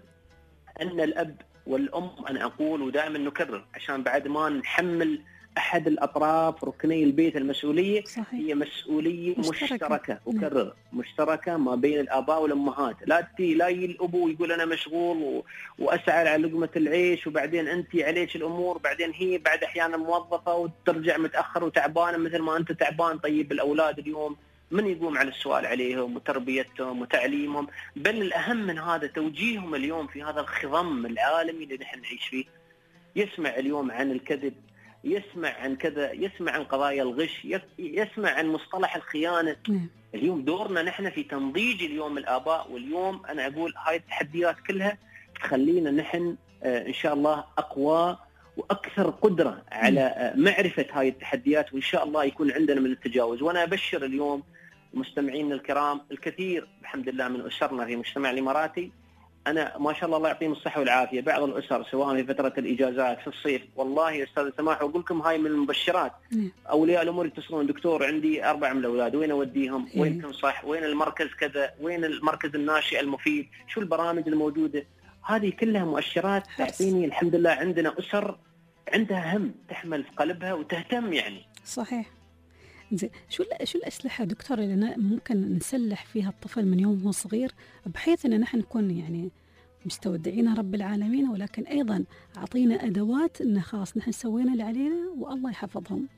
أن الأب والأم أنا أقول ودائما نكرر عشان بعد ما نحمل أحد الأطراف ركني البيت المسؤولية. صحيح. هي مسؤولية مشتركة أكرر مشتركة ما بين الآباء والأمهات. لا الأبو يقول أنا مشغول وأسعى على لقمة العيش وبعدين أنت عليك الأمور، بعدين هي بعد أحيانا موظفة وترجع متأخر وتعبانة مثل ما أنت تعبان. طيب الأولاد اليوم من يقوم على السؤال عليهم وتربيتهم وتعليمهم؟ بل الأهم من هذا توجيههم اليوم في هذا الخضم العالمي اللي نحن نعيش فيه. يسمع اليوم عن الكذب، يسمع عن كذا، يسمع عن قضايا الغش، يسمع عن مصطلح الخيانة. اليوم دورنا نحن في تنضيج اليوم الآباء. واليوم أنا أقول هاي التحديات كلها تخلينا نحن إن شاء الله أقوى وأكثر قدرة على معرفة هاي التحديات، وإن شاء الله يكون عندنا من التجاوز. وأنا أبشر اليوم مستمعينا الكرام الكثير بحمد الله من أسرنا في المجتمع الإماراتي، أنا ما شاء الله يعطيهم الصحة والعافية، بعض الأسر سواء في فترة الإجازات في الصيف، والله يا أستاذ سماح أقول لكم هاي من المبشرات. أولياء الأمور يتصلون دكتور عندي 4 من الأولاد، وين أوديهم؟ وين تنصح؟ وين المركز كذا؟ وين المركز الناشئ المفيد؟ شو البرامج الموجودة؟ هذه كلها مؤشرات تعطيني الحمد لله عندنا أسر عندها هم تحمل في قلبها وتهتم. يعني صحيح. زين، شو الأسلحة دكتور اللي ممكن نسلح فيها الطفل من يوم هو صغير بحيث أن نحن نكون يعني مستودعين رب العالمين، ولكن أيضا أعطينا أدوات أن خلاص نحن سوينا اللي علينا والله يحفظهم.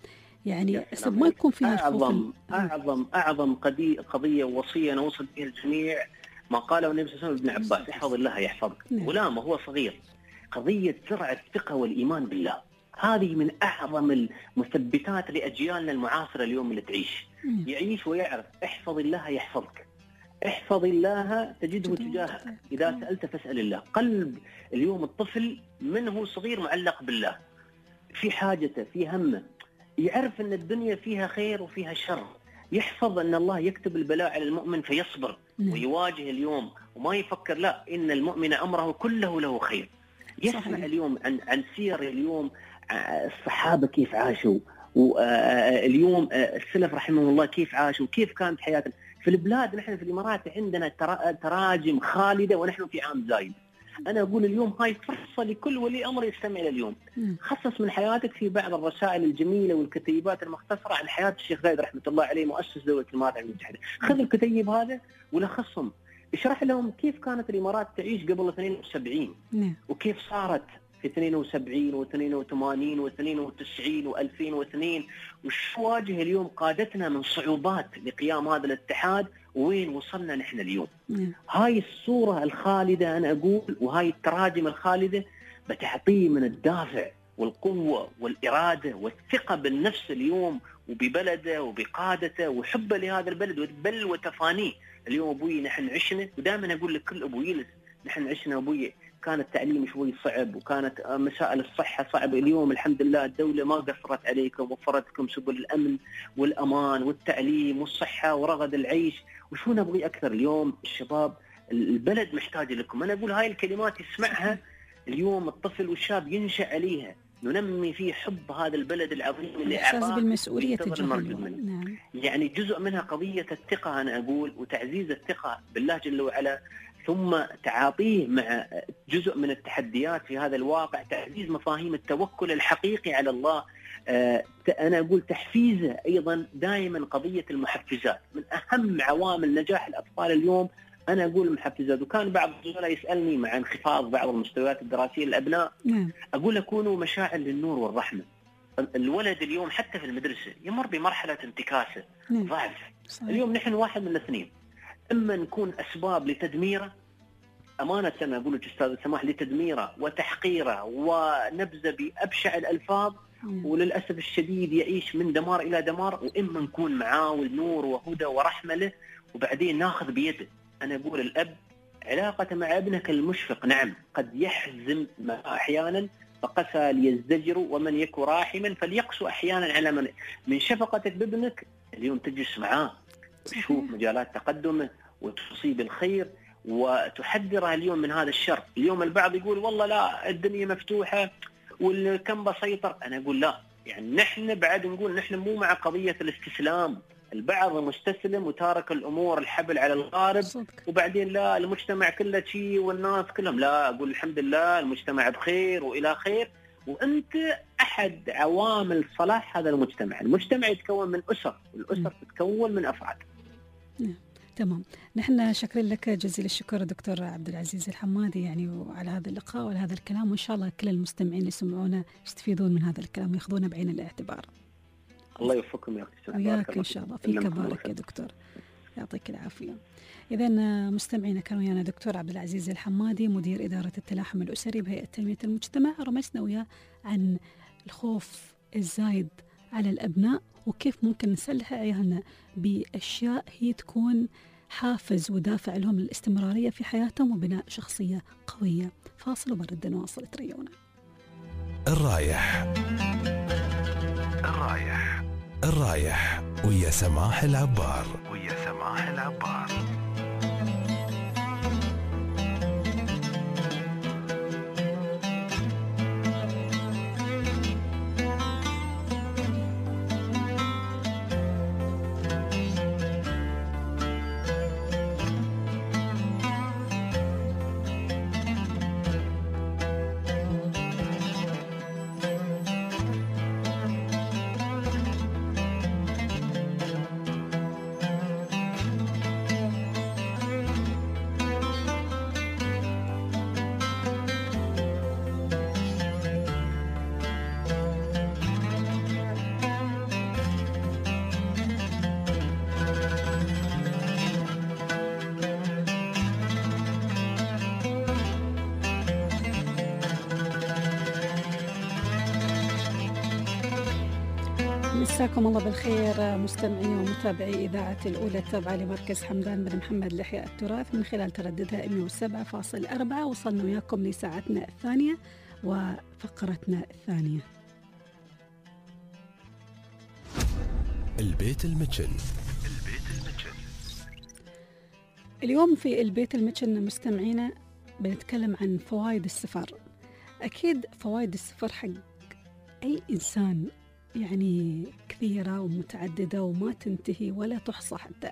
يعني ما يكون فيها الخوف. أعظم قضية ووصية نوصل فيها الجميع ما قاله النبي صلى الله عليه وسلم ابن عباس: احفظ الله يحفظك. غلام وهو صغير، قضية زرع الثقة والإيمان بالله، هذه من أعظم المثبتات لأجيالنا المعاصرة اليوم اللي تعيش. يعيش ويعرف احفظ الله يحفظك، احفظ الله تجده تجاهك، إذا سألت فاسأل الله. قلب اليوم الطفل منه صغير معلق بالله، في حاجته، في همه، يعرف أن الدنيا فيها خير وفيها شر، يحفظ أن الله يكتب البلاء على المؤمن فيصبر ويواجه اليوم وما يفكر لا، إن المؤمن أمره كله له خير. يسمع اليوم عن سير اليوم الصحابة كيف عاشوا، واليوم السلف رحمه الله كيف عاشوا، كيف كانت حياتهم. في البلاد نحن في الإمارات عندنا تراجم خالدة ونحن في عام زايد. أنا أقول اليوم هاي فرصة لكل ولي أمر يستمع إلى اليوم، خصص من حياتك في بعض الرسائل الجميلة والكتيبات المختصرة عن حياة الشيخ زايد رحمة الله عليه مؤسس دولة الإمارات المتحدة. خذ الكتيب هذا ولخصهم، اشرح لهم كيف كانت الإمارات تعيش قبل 72 وكيف صارت في 72 و82 و92 و2002، وش واجه اليوم قادتنا من صعوبات لقيام هذا الاتحاد وين وصلنا نحن اليوم. هاي الصورة الخالدة أنا أقول، وهاي التراجم الخالدة بتعطيه من الدافع والقوة والإرادة والثقة بالنفس اليوم وببلده وبقادته وحبه لهذا البلد بل وتفانيه. اليوم أبوي نحن عشنا، ودائما أقول لكل أبو يلس نحن عشنا أبوي، كان التعليم شوي صعب وكانت مسائل الصحة صعبة. اليوم الحمد لله الدولة ما قصرت عليكم، وفرت لكم سبل الأمن والأمان والتعليم والصحة ورغد العيش، وشو نبغي أكثر اليوم؟ الشباب البلد محتاج لكم. أنا أقول هاي الكلمات يسمعها اليوم الطفل والشاب ينشأ عليها، ننمي فيه حب هذا البلد العظيم اللي إحساس بالمسؤولية تجاه نعم. يعني جزء منها قضية الثقة أنا أقول، وتعزيز الثقة بالله جل وعلا، ثم تعاطيه مع جزء من التحديات في هذا الواقع، تعزيز مفاهيم التوكل الحقيقي على الله. أنا أقول تحفيزه أيضا دائما. قضية المحفزات من أهم عوامل نجاح الأطفال اليوم، أنا أقول المحفزات. وكان بعض الزملاء يسألني مع انخفاض بعض المستويات الدراسية للأبناء، أقول كونوا مشاعر للنور والرحمة. الولد اليوم حتى في المدرسة يمر بمرحلة انتكاسة، ضعف. اليوم نحن واحد من الاثنين، إما نكون أسباب لتدميره، أمانة أنا أقول لك أستاذ سماح، لتدميره وتحقيره ونبذه بأبشع الألفاظ، وللأسف الشديد يعيش من دمار إلى دمار. وإما نكون معاه والنور وهدى ورحمة له وبعدين ناخذ بيده. أنا أقول الأب علاقته مع ابنك المشفق نعم قد يحزم أحيانا، فقسى ليزدجر ومن يكن راحما فليقسو أحيانا على من شفقتك بابنك. اليوم تجلس معاه تشوف مجالات تقدمه وتصيب بالخير وتحذرها اليوم من هذا الشر. اليوم البعض يقول والله لا الدنيا مفتوحة والكم بسيطر. أنا أقول لا، يعني نحن بعد نقول نحن مو مع قضية الاستسلام. البعض مستسلم وتارك الأمور الحبل على الغارب، وبعدين لا المجتمع كله شيء والناس كلهم لا. أقول الحمد لله المجتمع بخير وإلى خير، وأنت أحد عوامل صلاح هذا المجتمع. المجتمع يتكون من أسر، والأسر تتكون من أفراد. تمام. نحن شكرا لك جزيل الشكر دكتور عبد العزيز الحمادي يعني وعلى هذا اللقاء وعلى هذا الكلام، وإن شاء الله كل المستمعين اللي يسمعونا يستفيدون من هذا الكلام ويأخذونه بعين الاعتبار. الله يوفقكم يا أختي. وياك إن شاء الله، فيك بارك يا دكتور، يعطيك العافية. إذا مستمعينا كان ويانا دكتور عبد العزيز الحمادي مدير إدارة التلاحم الأسري بهيئة تنمية المجتمع. رمزنا وياه عن الخوف الزايد على الأبناء وكيف ممكن نسلح عيالنا بأشياء هي تكون حافز ودافع لهم للاستمرارية في حياتهم وبناء شخصية قوية. فاصل وبرد نواصل، تريونا. الرايح ويا سماح العبار. مساكم الله بالخير مستمعي ومتابعي إذاعة الأولى التابعة لمركز حمدان بن محمد لإحياء التراث من خلال ترددها 107.4. وصلنا وياكم لساعتنا الثانية وفقرتنا الثانية. البيت المتشن. اليوم في البيت المتشن مستمعينا بنتكلم عن فوائد السفر. أكيد فوائد السفر حق أي إنسان يعني كثيرة ومتعددة وما تنتهي ولا تحصى حتى،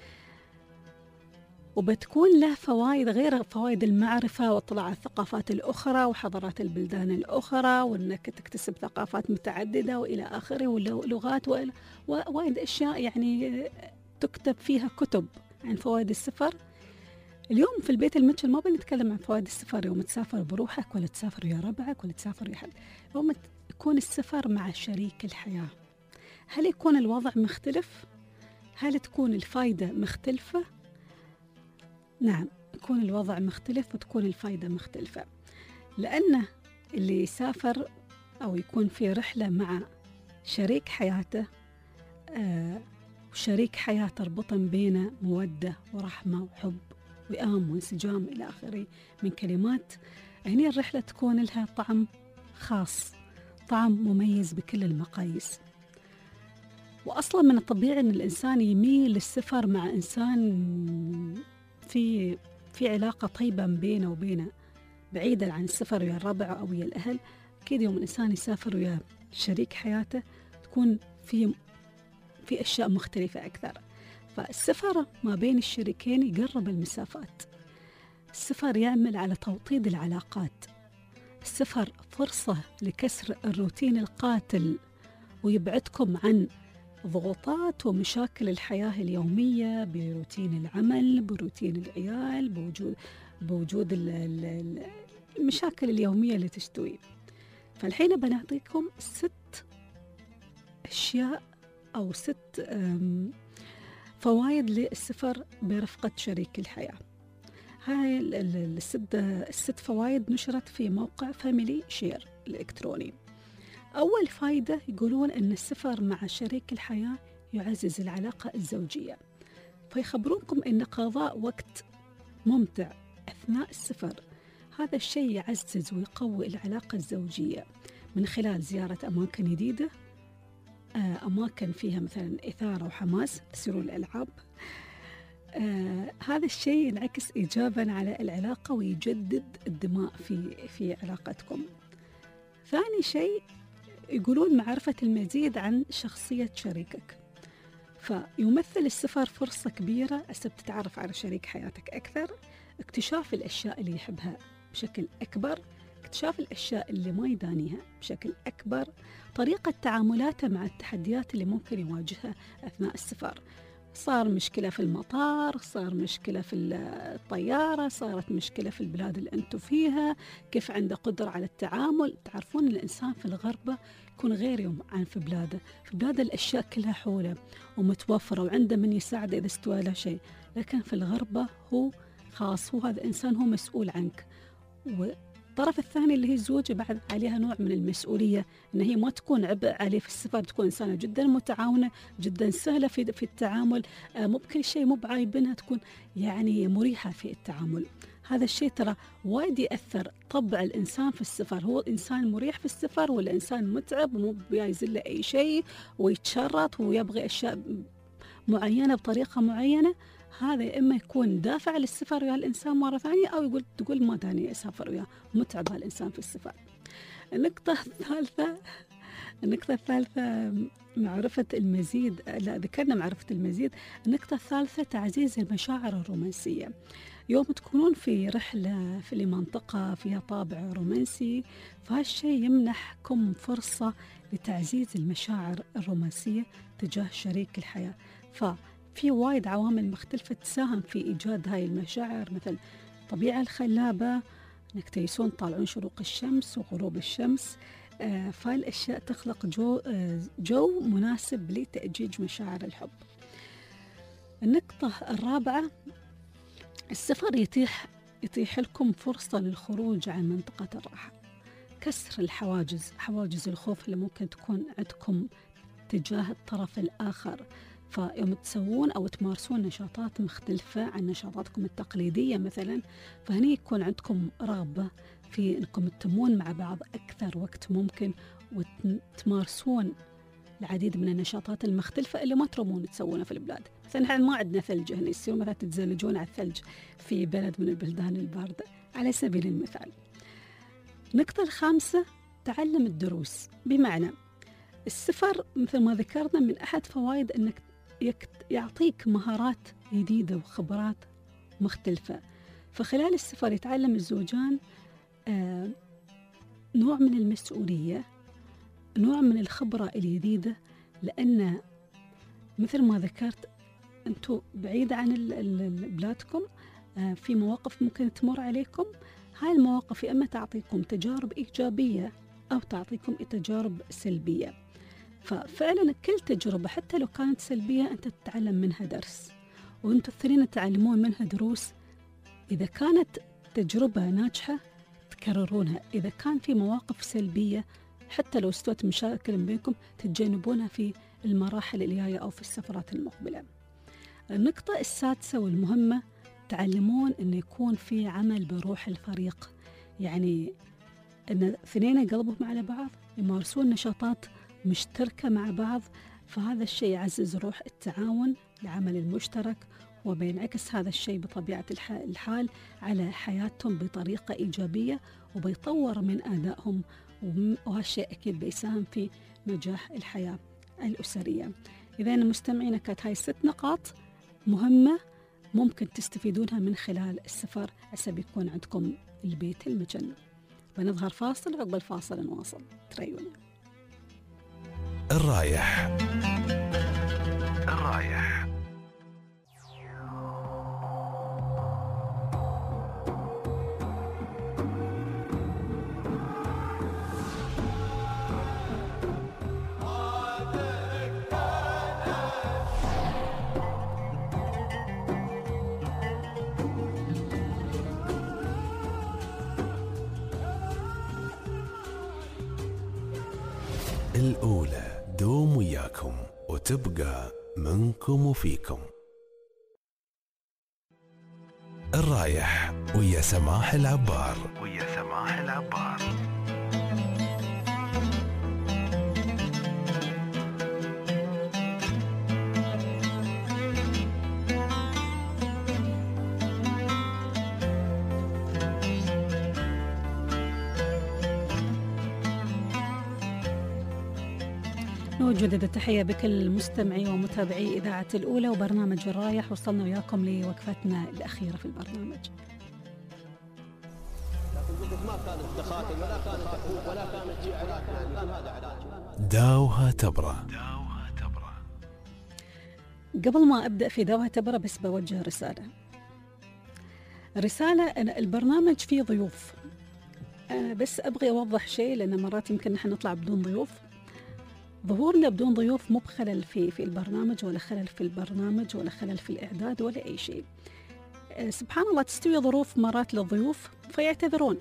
وبتكون له فوائد غير فوائد المعرفة واطلاع على الثقافات الأخرى وحضارات البلدان الأخرى، وأنك تكتسب ثقافات متعددة وإلى آخره، ولغات ووايد أشياء يعني تكتب فيها كتب عن فوائد السفر. اليوم في البيت المتشن ما بنتكلم عن فوائد السفر يوم تسافر بروحك ولا تسافر يا ربعك ولا تسافر يا حد. يوم يكون السفر مع شريك الحياة، هل يكون الوضع مختلف؟ هل تكون الفايدة مختلفة؟ نعم، يكون الوضع مختلف وتكون الفايدة مختلفة، لأن اللي يسافر أو يكون في رحلة مع شريك حياته وشريك حياة تربطن بينه مودة ورحمة وحب وئام وانسجام إلى آخره من كلمات، هنا الرحلة تكون لها طعم خاص، طعم مميز بكل المقاييس. وأصلا من الطبيعي أن الإنسان يميل للسفر مع إنسان في علاقة طيبة بينه وبينه، بعيدا عن السفر ويا الربع أو ويا الأهل. أكيد يوم الإنسان يسافر ويا شريك حياته تكون في أشياء مختلفة أكثر. فالسفر ما بين الشريكين يقرب المسافات، السفر يعمل على توطيد العلاقات، السفر فرصة لكسر الروتين القاتل ويبعدكم عن ضغوطات ومشاكل الحياة اليومية، بروتين العمل، بروتين العيال، بوجود المشاكل اليومية اللي تستوي. فالحين بنعطيكم 6 أشياء أو 6 فوائد للسفر برفقة شريك الحياة. هاي الست فوائد نشرت في موقع فاميلي شير الإلكتروني. أول فايدة يقولون أن السفر مع شريك الحياة يعزز العلاقة الزوجية، فيخبرونكم أن قضاء وقت ممتع أثناء السفر هذا الشيء يعزز ويقوي العلاقة الزوجية من خلال زيارة أماكن جديدة، أماكن فيها مثلا إثارة وحماس، تصيروا الألعاب. هذا الشيء ينعكس إيجابا على العلاقة ويجدد الدماء في علاقتكم. ثاني شيء يقولون معرفة المزيد عن شخصية شريكك، فيمثل السفر فرصة كبيرة تتعرف على شريك حياتك أكثر، اكتشاف الأشياء اللي يحبها بشكل أكبر، اكتشاف الأشياء اللي ما يدانيها بشكل أكبر، طريقة تعاملاته مع التحديات اللي ممكن يواجهها أثناء السفر. صار مشكلة في المطار، صار مشكلة في الطيارة، صارت مشكلة في البلاد اللي أنتم فيها، كيف عنده قدرة على التعامل. تعرفون الإنسان في الغربة يكون غير يوم عن في بلاده الأشياء كلها حوله ومتوفرة وعنده من يساعده إذا استوى له شيء، لكن في الغربة هو خاص، هو هذا الإنسان هو مسؤول عنك. الطرف الثاني اللي هي الزوجة بعد عليها نوع من المسؤولية، أن هي ما تكون عبء عليه في السفر، تكون إنسانة جدا متعاونة، جدا سهلة في التعامل، مو بكل شيء مو بعايبنها، تكون يعني مريحة في التعامل. هذا الشيء ترى وايد يأثر طبع الإنسان في السفر، هو إنسان مريح في السفر ولا إنسان متعب ومو بيايزل له أي شيء ويتشرط ويبغي أشياء معينة بطريقة معينة. هذا يا إما يكون دافع للسفر ويا الإنسان مرة ثانية، أو تقول ما داني أسافر وياه، متعب هالإنسان في السفر. النقطة الثالثة معرفة المزيد، لا ذكرنا معرفة المزيد. النقطة الثالثة تعزيز المشاعر الرومانسية. يوم تكونون في رحلة في منطقة فيها طابع رومانسي، فهالشيء يمنحكم فرصة لتعزيز المشاعر الرومانسية تجاه شريك الحياة. في وايد عوامل مختلفة تساهم في إيجاد هاي المشاعر، مثل الطبيعة الخلابة، أنك تيسون طالعون شروق الشمس وغروب الشمس، فالأشياء تخلق جو مناسب لتأجيج مشاعر الحب. النقطة الرابعة، السفر يتيح لكم فرصة للخروج عن منطقة الراحة، كسر حواجز الخوف اللي ممكن تكون عندكم تجاه الطرف الآخر. فيوم تسوون أو تمارسون نشاطات مختلفة عن نشاطاتكم التقليدية مثلا، فهني يكون عندكم رغبة في أنكم تتمون مع بعض أكثر وقت ممكن، وتمارسون العديد من النشاطات المختلفة اللي ما ترمون تسوونها في البلاد. مثلا احنا ما عندنا ثلج هنا، يصير مثلا تتزلجون على الثلج في بلد من البلدان الباردة على سبيل المثال. النقطة الخامسة، تعلم الدروس. بمعنى السفر مثل ما ذكرنا من أحد فوائد أنك يعطيك مهارات جديدة وخبرات مختلفة. فخلال السفر يتعلم الزوجان نوع من المسؤولية، نوع من الخبرة الجديدة، لأن مثل ما ذكرت أنتوا بعيد عن بلادكم، في مواقف ممكن تمر عليكم. هاي المواقف إما تعطيكم تجارب إيجابية أو تعطيكم تجارب سلبية. ففعلا كل تجربة حتى لو كانت سلبية أنت تتعلم منها درس، وأنتوا الثنين تتعلمون منها دروس. إذا كانت تجربة ناجحة تكررونها، إذا كان في مواقف سلبية حتى لو استوت مشاكل بينكم تتجنبونها في المراحل الجاية أو في السفرات المقبلة. النقطة السادسة والمهمة، تعلمون أن يكون في عمل بروح الفريق، يعني أن اثنين يقلبهم على بعض، يمارسون نشاطات مشتركة مع بعض. فهذا الشيء يعزز روح التعاون، العمل المشترك، وبينعكس هذا الشيء بطبيعة الحال على حياتهم بطريقة إيجابية، وبيطور من أدائهم، وهالشيء أكيد بيساهم في نجاح الحياة الأسرية. إذا مستمعين، كانت هاي 6 نقاط مهمة ممكن تستفيدونها من خلال السفر عشان يكون عندكم البيت المجنة. بنظهر فاصل، عقب الفاصل نواصل. تريونا. الرايح. الأولى دوم وياكم وتبقى منكم وفيكم. الرايح ويا سماح العبار. نوجد التحية بكل مستمعي ومتابعي إذاعة الأولى وبرنامج الرايح. وصلنا وياكم لوقفتنا الأخيرة في البرنامج. داوها تبرة. قبل ما أبدأ في داوها تبرة بس بوجه رسالة أنا البرنامج فيه ضيوف، بس أبغي أوضح شيء، لأن مرات يمكن نحن نطلع بدون ضيوف. ظهورنا بدون ضيوف مو بخلل في البرنامج، ولا خلل في البرنامج، ولا خلل في الإعداد، ولا أي شيء. سبحان الله تستوي ظروف مرات للضيوف فيعتذرون،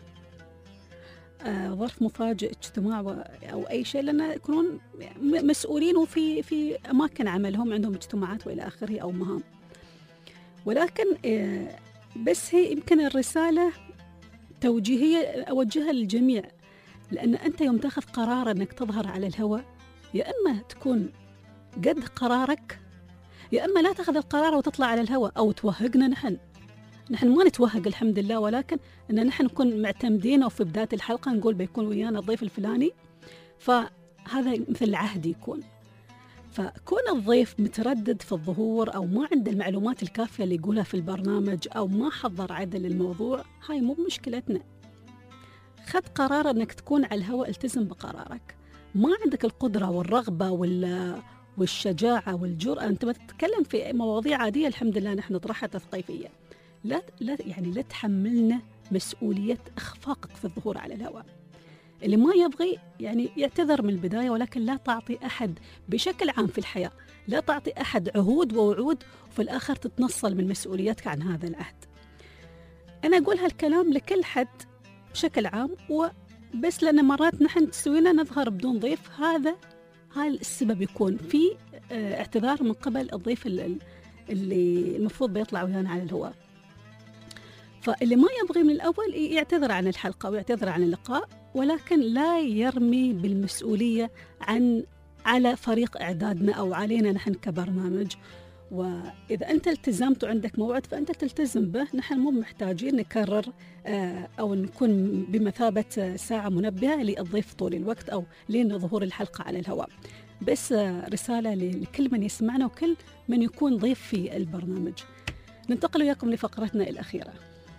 ظرف مفاجئ، اجتماع أو أي شيء، لأن يكونون مسؤولين وفي أماكن عملهم عندهم اجتماعات وإلى آخره أو مهام. ولكن بس هي يمكن الرسالة توجيهية أوجهها للجميع، لأن أنت يوم تأخذ قرار أنك تظهر على الهواء، يا إما تكون قد قرارك، يا إما لا تأخذ القرار وتطلع على الهواء أو توهقنا. نحن ما نتوهق الحمد لله، ولكن أن نحن نكون معتمدين، أو في بداية الحلقة نقول بيكون ويانا الضيف الفلاني، فهذا مثل العهد يكون. فكون الضيف متردد في الظهور أو ما عنده المعلومات الكافية اللي يقولها في البرنامج، أو ما حضر عدل الموضوع، هاي مو مشكلتنا. خذ قرار أنك تكون على الهواء، التزم بقرارك. ما عندك القدرة والرغبة والشجاعة والجرأة، أنت بتتكلم في مواضيع عادية الحمد لله نحن نطرحها تثقيفية، لا تحملنا مسؤولية إخفاقك في الظهور على الهواء. اللي ما يبغي يعني يعتذر من البداية، ولكن لا تعطي أحد بشكل عام في الحياة، لا تعطي أحد عهود ووعود وفي الآخر تتنصل من مسؤوليتك عن هذا العهد. أنا أقول هالكلام لكل حد بشكل عام، وبس لأن مرات نحن تسوينا نظهر بدون ضيف، هاي السبب يكون في اعتذار من قبل الضيف اللي المفروض بيطلع ويانا على الهواء. فاللي ما يبغي من الأول يعتذر عن الحلقة ويعتذر عن اللقاء، ولكن لا يرمي بالمسؤولية على فريق إعدادنا أو علينا نحن كبرنامج. وإذا أنت التزمت وعندك موعد فأنت تلتزم به، نحن مو محتاجين نكرر أو نكون بمثابة ساعة منبهة للضيف طول الوقت أو لين ظهور الحلقة على الهواء. بس رسالة لكل من يسمعنا وكل من يكون ضيف في البرنامج. ننتقل وياكم لفقرتنا الأخيرة.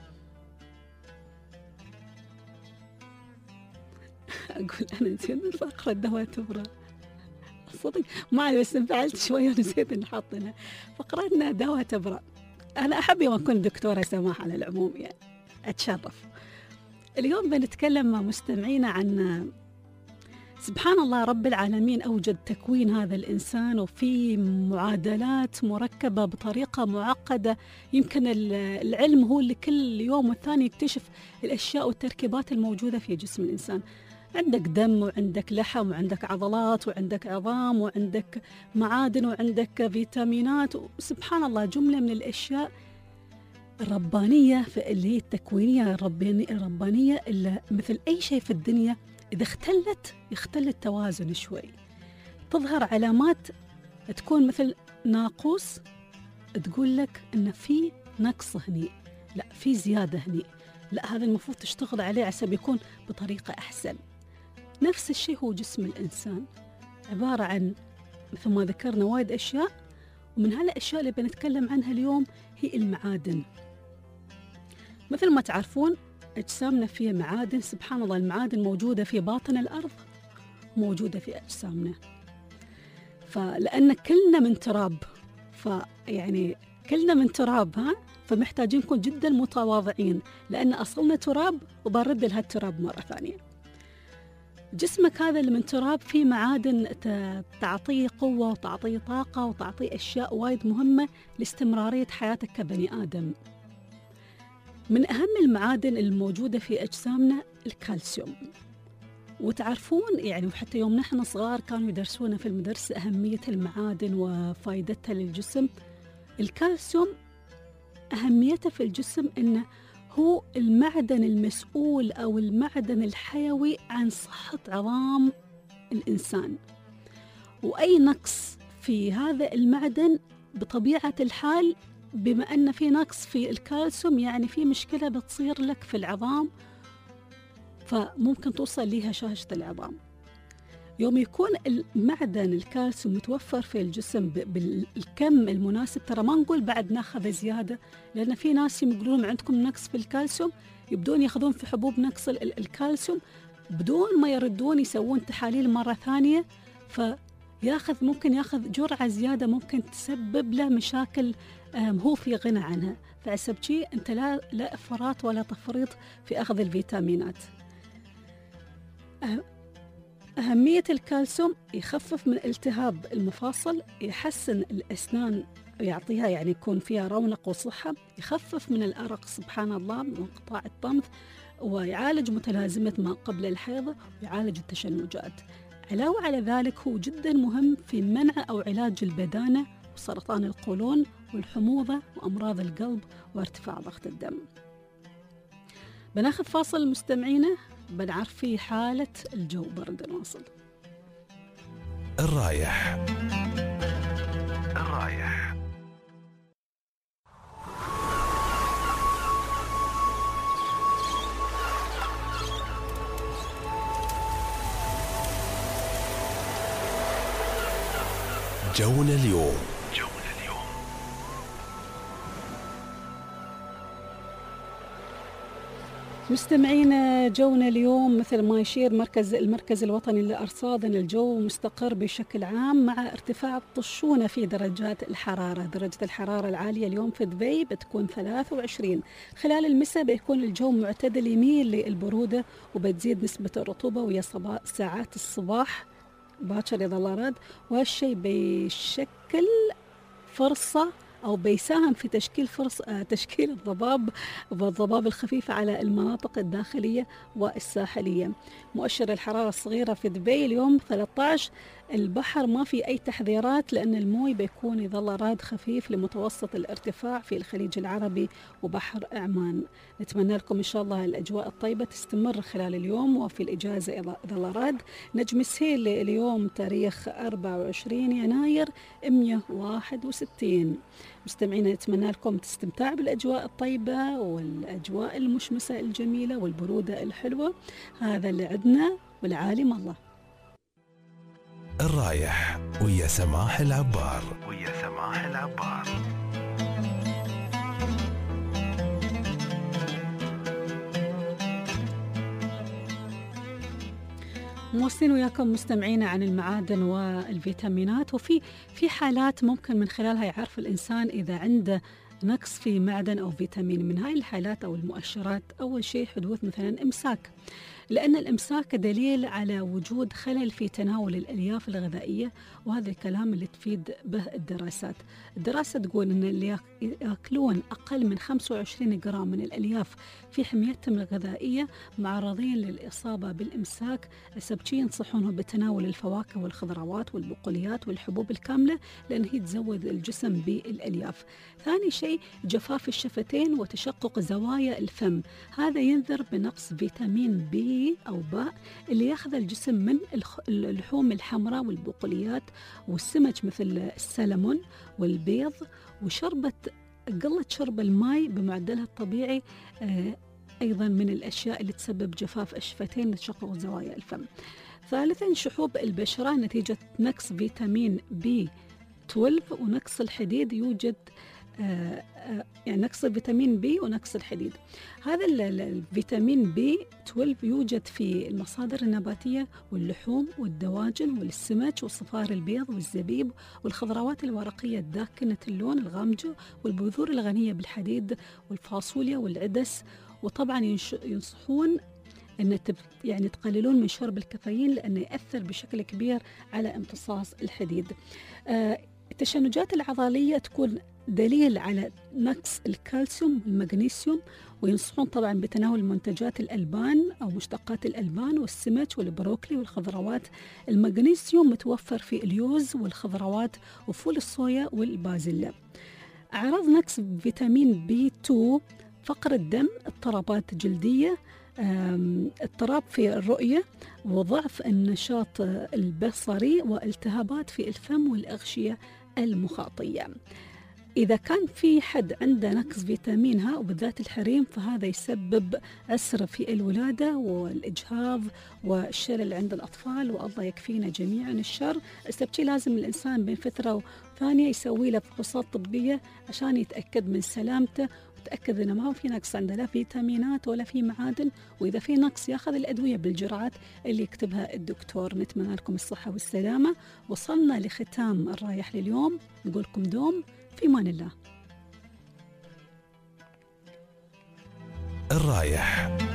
أقول أنا نسيت الفقرة دواء تبرة، صدق ما أعرف بس انفعلت شوية ونسيت إن حاطينها. فقرتنا دواء تبرة. أنا أحب يوم أكون دكتورة سماح على العموم، يعني أتشرف. اليوم بنتكلم مع مستمعينا عن سبحان الله رب العالمين أوجد تكوين هذا الإنسان وفي معادلات مركبة بطريقة معقدة. يمكن العلم هو اللي كل يوم والثاني يكتشف الأشياء والتركيبات الموجودة في جسم الإنسان. عندك دم وعندك لحم وعندك عضلات وعندك عظام وعندك معادن وعندك فيتامينات، وسبحان الله جملة من الأشياء الربانية اللي هي التكوينية الربانية اللي مثل أي شيء في الدنيا إذا يختل التوازن شوي، تظهر علامات تكون مثل ناقوس تقول لك إن في نقص هني، لا في زيادة هني، لا هذا المفروض تشتغل عليه عشان يكون بطريقة أحسن. نفس الشيء هو جسم الإنسان، عبارة عن مثل ما ذكرنا وايد أشياء، ومن هالأشياء اللي بنتكلم عنها اليوم هي المعادن. مثل ما تعرفون أجسامنا فيها معادن، سبحان الله المعادن موجودة في باطن الأرض موجودة في أجسامنا. فلأن كلنا من تراب، فيعني كلنا من تراب فمحتاجين نكون جدا متواضعين، لأن أصلنا تراب وبرد لها التراب مرة ثانية. جسمك هذا اللي من تراب فيه معادن تعطيه قوة وتعطيه طاقة وتعطيه أشياء وايد مهمة لاستمرارية حياتك كبني آدم. من أهم المعادن الموجودة في أجسامنا الكالسيوم. وتعرفون يعني وحتى يوم نحن صغار كانوا يدرسونا في المدرسة أهمية المعادن وفائدتها للجسم. الكالسيوم أهميته في الجسم إنه هو المعدن المسؤول أو المعدن الحيوي عن صحة عظام الإنسان، وأي نقص في هذا المعدن بطبيعة الحال بما أن في نقص في الكالسيوم يعني في مشكلة بتصير لك في العظام، فممكن توصل لها هشاشة العظام. يوم يكون المعدن الكالسيوم متوفر في الجسم بالكم المناسب، ترى ما نقول بعد ناخذ زيادة، لأن في ناس يقولون عندكم نقص في الكالسيوم يبدون ياخذون في حبوب نقص الكالسيوم بدون ما يردون يسوون تحاليل مرة ثانية، ممكن ياخذ جرعة زيادة ممكن تسبب له مشاكل هو في غنى عنها. فحسب شيء أنت لا إفراط ولا تفريط في أخذ الفيتامينات. أهمية الكالسيوم يخفف من التهاب المفاصل، يحسن الأسنان يعطيها يعني يكون فيها رونق وصحة، يخفف من الأرق سبحان الله من انقطاع الطمث، ويعالج متلازمة ما قبل الحيض ويعالج التشنجات. علاوة على ذلك هو جدا مهم في منع أو علاج البدانة وسرطان القولون والحموضة وأمراض القلب وارتفاع ضغط الدم. بناخذ فاصل مستمعينا، بنعرف في حالة الجو برد واصل. الرايح جونا اليوم. مستمعينا جونا اليوم مثل ما يشير المركز الوطني للأرصاد أن الجو مستقر بشكل عام مع ارتفاع الطشونة في درجات الحرارة. درجة الحرارة العالية اليوم في دبي بتكون 23. خلال المساء بيكون الجو معتدل يميل للبرودة وبتزيد نسبة الرطوبة ويا ساعات الصباح باكر يظل رد، وهالشيء بيشكل فرصة أو بيساهم في تشكيل تشكيل الضباب الخفيفة على المناطق الداخلية والساحلية. مؤشر الحرارة الصغيرة في دبي اليوم 13. البحر ما في أي تحذيرات لأن الموي بيكون يظل راد خفيف لمتوسط الارتفاع في الخليج العربي وبحر عمان. نتمنى لكم إن شاء الله الأجواء الطيبة تستمر خلال اليوم وفي الإجازة إذا الله راد. نجم السيل اليوم تاريخ 24 يناير 161. مستمعينا نتمنى لكم تستمتعوا بالأجواء الطيبة والأجواء المشمسة الجميلة والبرودة الحلوة. هذا اللي عندنا والعالم الله. الرايح ويا سماح العبار. مواصلين وياكم مستمعين عن المعادن والفيتامينات، وفي حالات ممكن من خلالها يعرف الإنسان إذا عنده نقص في معدن أو فيتامين. من هاي الحالات أو المؤشرات أول شيء حدوث مثلا إمساك، لأن الإمساك دليل على وجود خلل في تناول الألياف الغذائية، وهذا الكلام اللي تفيد به الدراسات. الدراسة تقول أن اللي يأكلون أقل من 25 جرام من الألياف في حميتهم الغذائية معرضين للإصابة بالإمساك. السبتشي ينصحونه بتناول الفواكه والخضروات والبقوليات والحبوب الكاملة لأن هي تزود الجسم بالألياف. ثاني شيء جفاف الشفتين وتشقق زوايا الفم، هذا ينذر بنقص فيتامين بي أو باء اللي يأخذ الجسم من اللحوم الحمراء والبقوليات والسمك مثل السلمون والبيض، قلة شرب الماء بمعدلها الطبيعي أيضا من الأشياء اللي تسبب جفاف الشفتين وتشقق زوايا الفم. ثالثا شحوب البشرة نتيجة نقص فيتامين بي 12 ونقص الحديد. يوجد يعني نقص الفيتامين بي ونقص الحديد. هذا الفيتامين بي 12 يوجد في المصادر النباتية واللحوم والدواجن والسمك والصفار البيض والزبيب والخضروات الورقية الداكنة اللون الغامجة والبذور الغنية بالحديد والفاصوليا والعدس. وطبعا ينصحون أن يعني تقللون من شرب الكافيين لأنه يأثر بشكل كبير على امتصاص الحديد. التشنجات العضلية تكون دليل على نقص الكالسيوم والمغنيسيوم، وينصحون طبعا بتناول منتجات الألبان أو مشتقات الألبان والسمك والبروكلي والخضروات. المغنيسيوم متوفر في اليوز والخضروات وفول الصويا والبازلاء. أعراض نقص فيتامين بي 2 فقر الدم، اضطرابات جلدية، اضطراب في الرؤية وضعف النشاط البصري والتهابات في الفم والأغشية المخاطية. إذا كان في حد عنده نقص فيتامين ها وبالذات الحريم فهذا يسبب أسر في الولادة والإجهاض والشلل عند الأطفال، والله يكفينا جميعا الشر. السبتي لازم الإنسان بين فترة وثانية يسوي له فحوصات طبية عشان يتأكد من سلامته وتأكد إنه ما في نقص عنده لا فيتامينات ولا في معادن، وإذا في نقص ياخذ الأدوية بالجرعات اللي يكتبها الدكتور. نتمنى لكم الصحة والسلامة. وصلنا لختام الرايح لليوم، نقول لكم دوم في امان الله. الرايح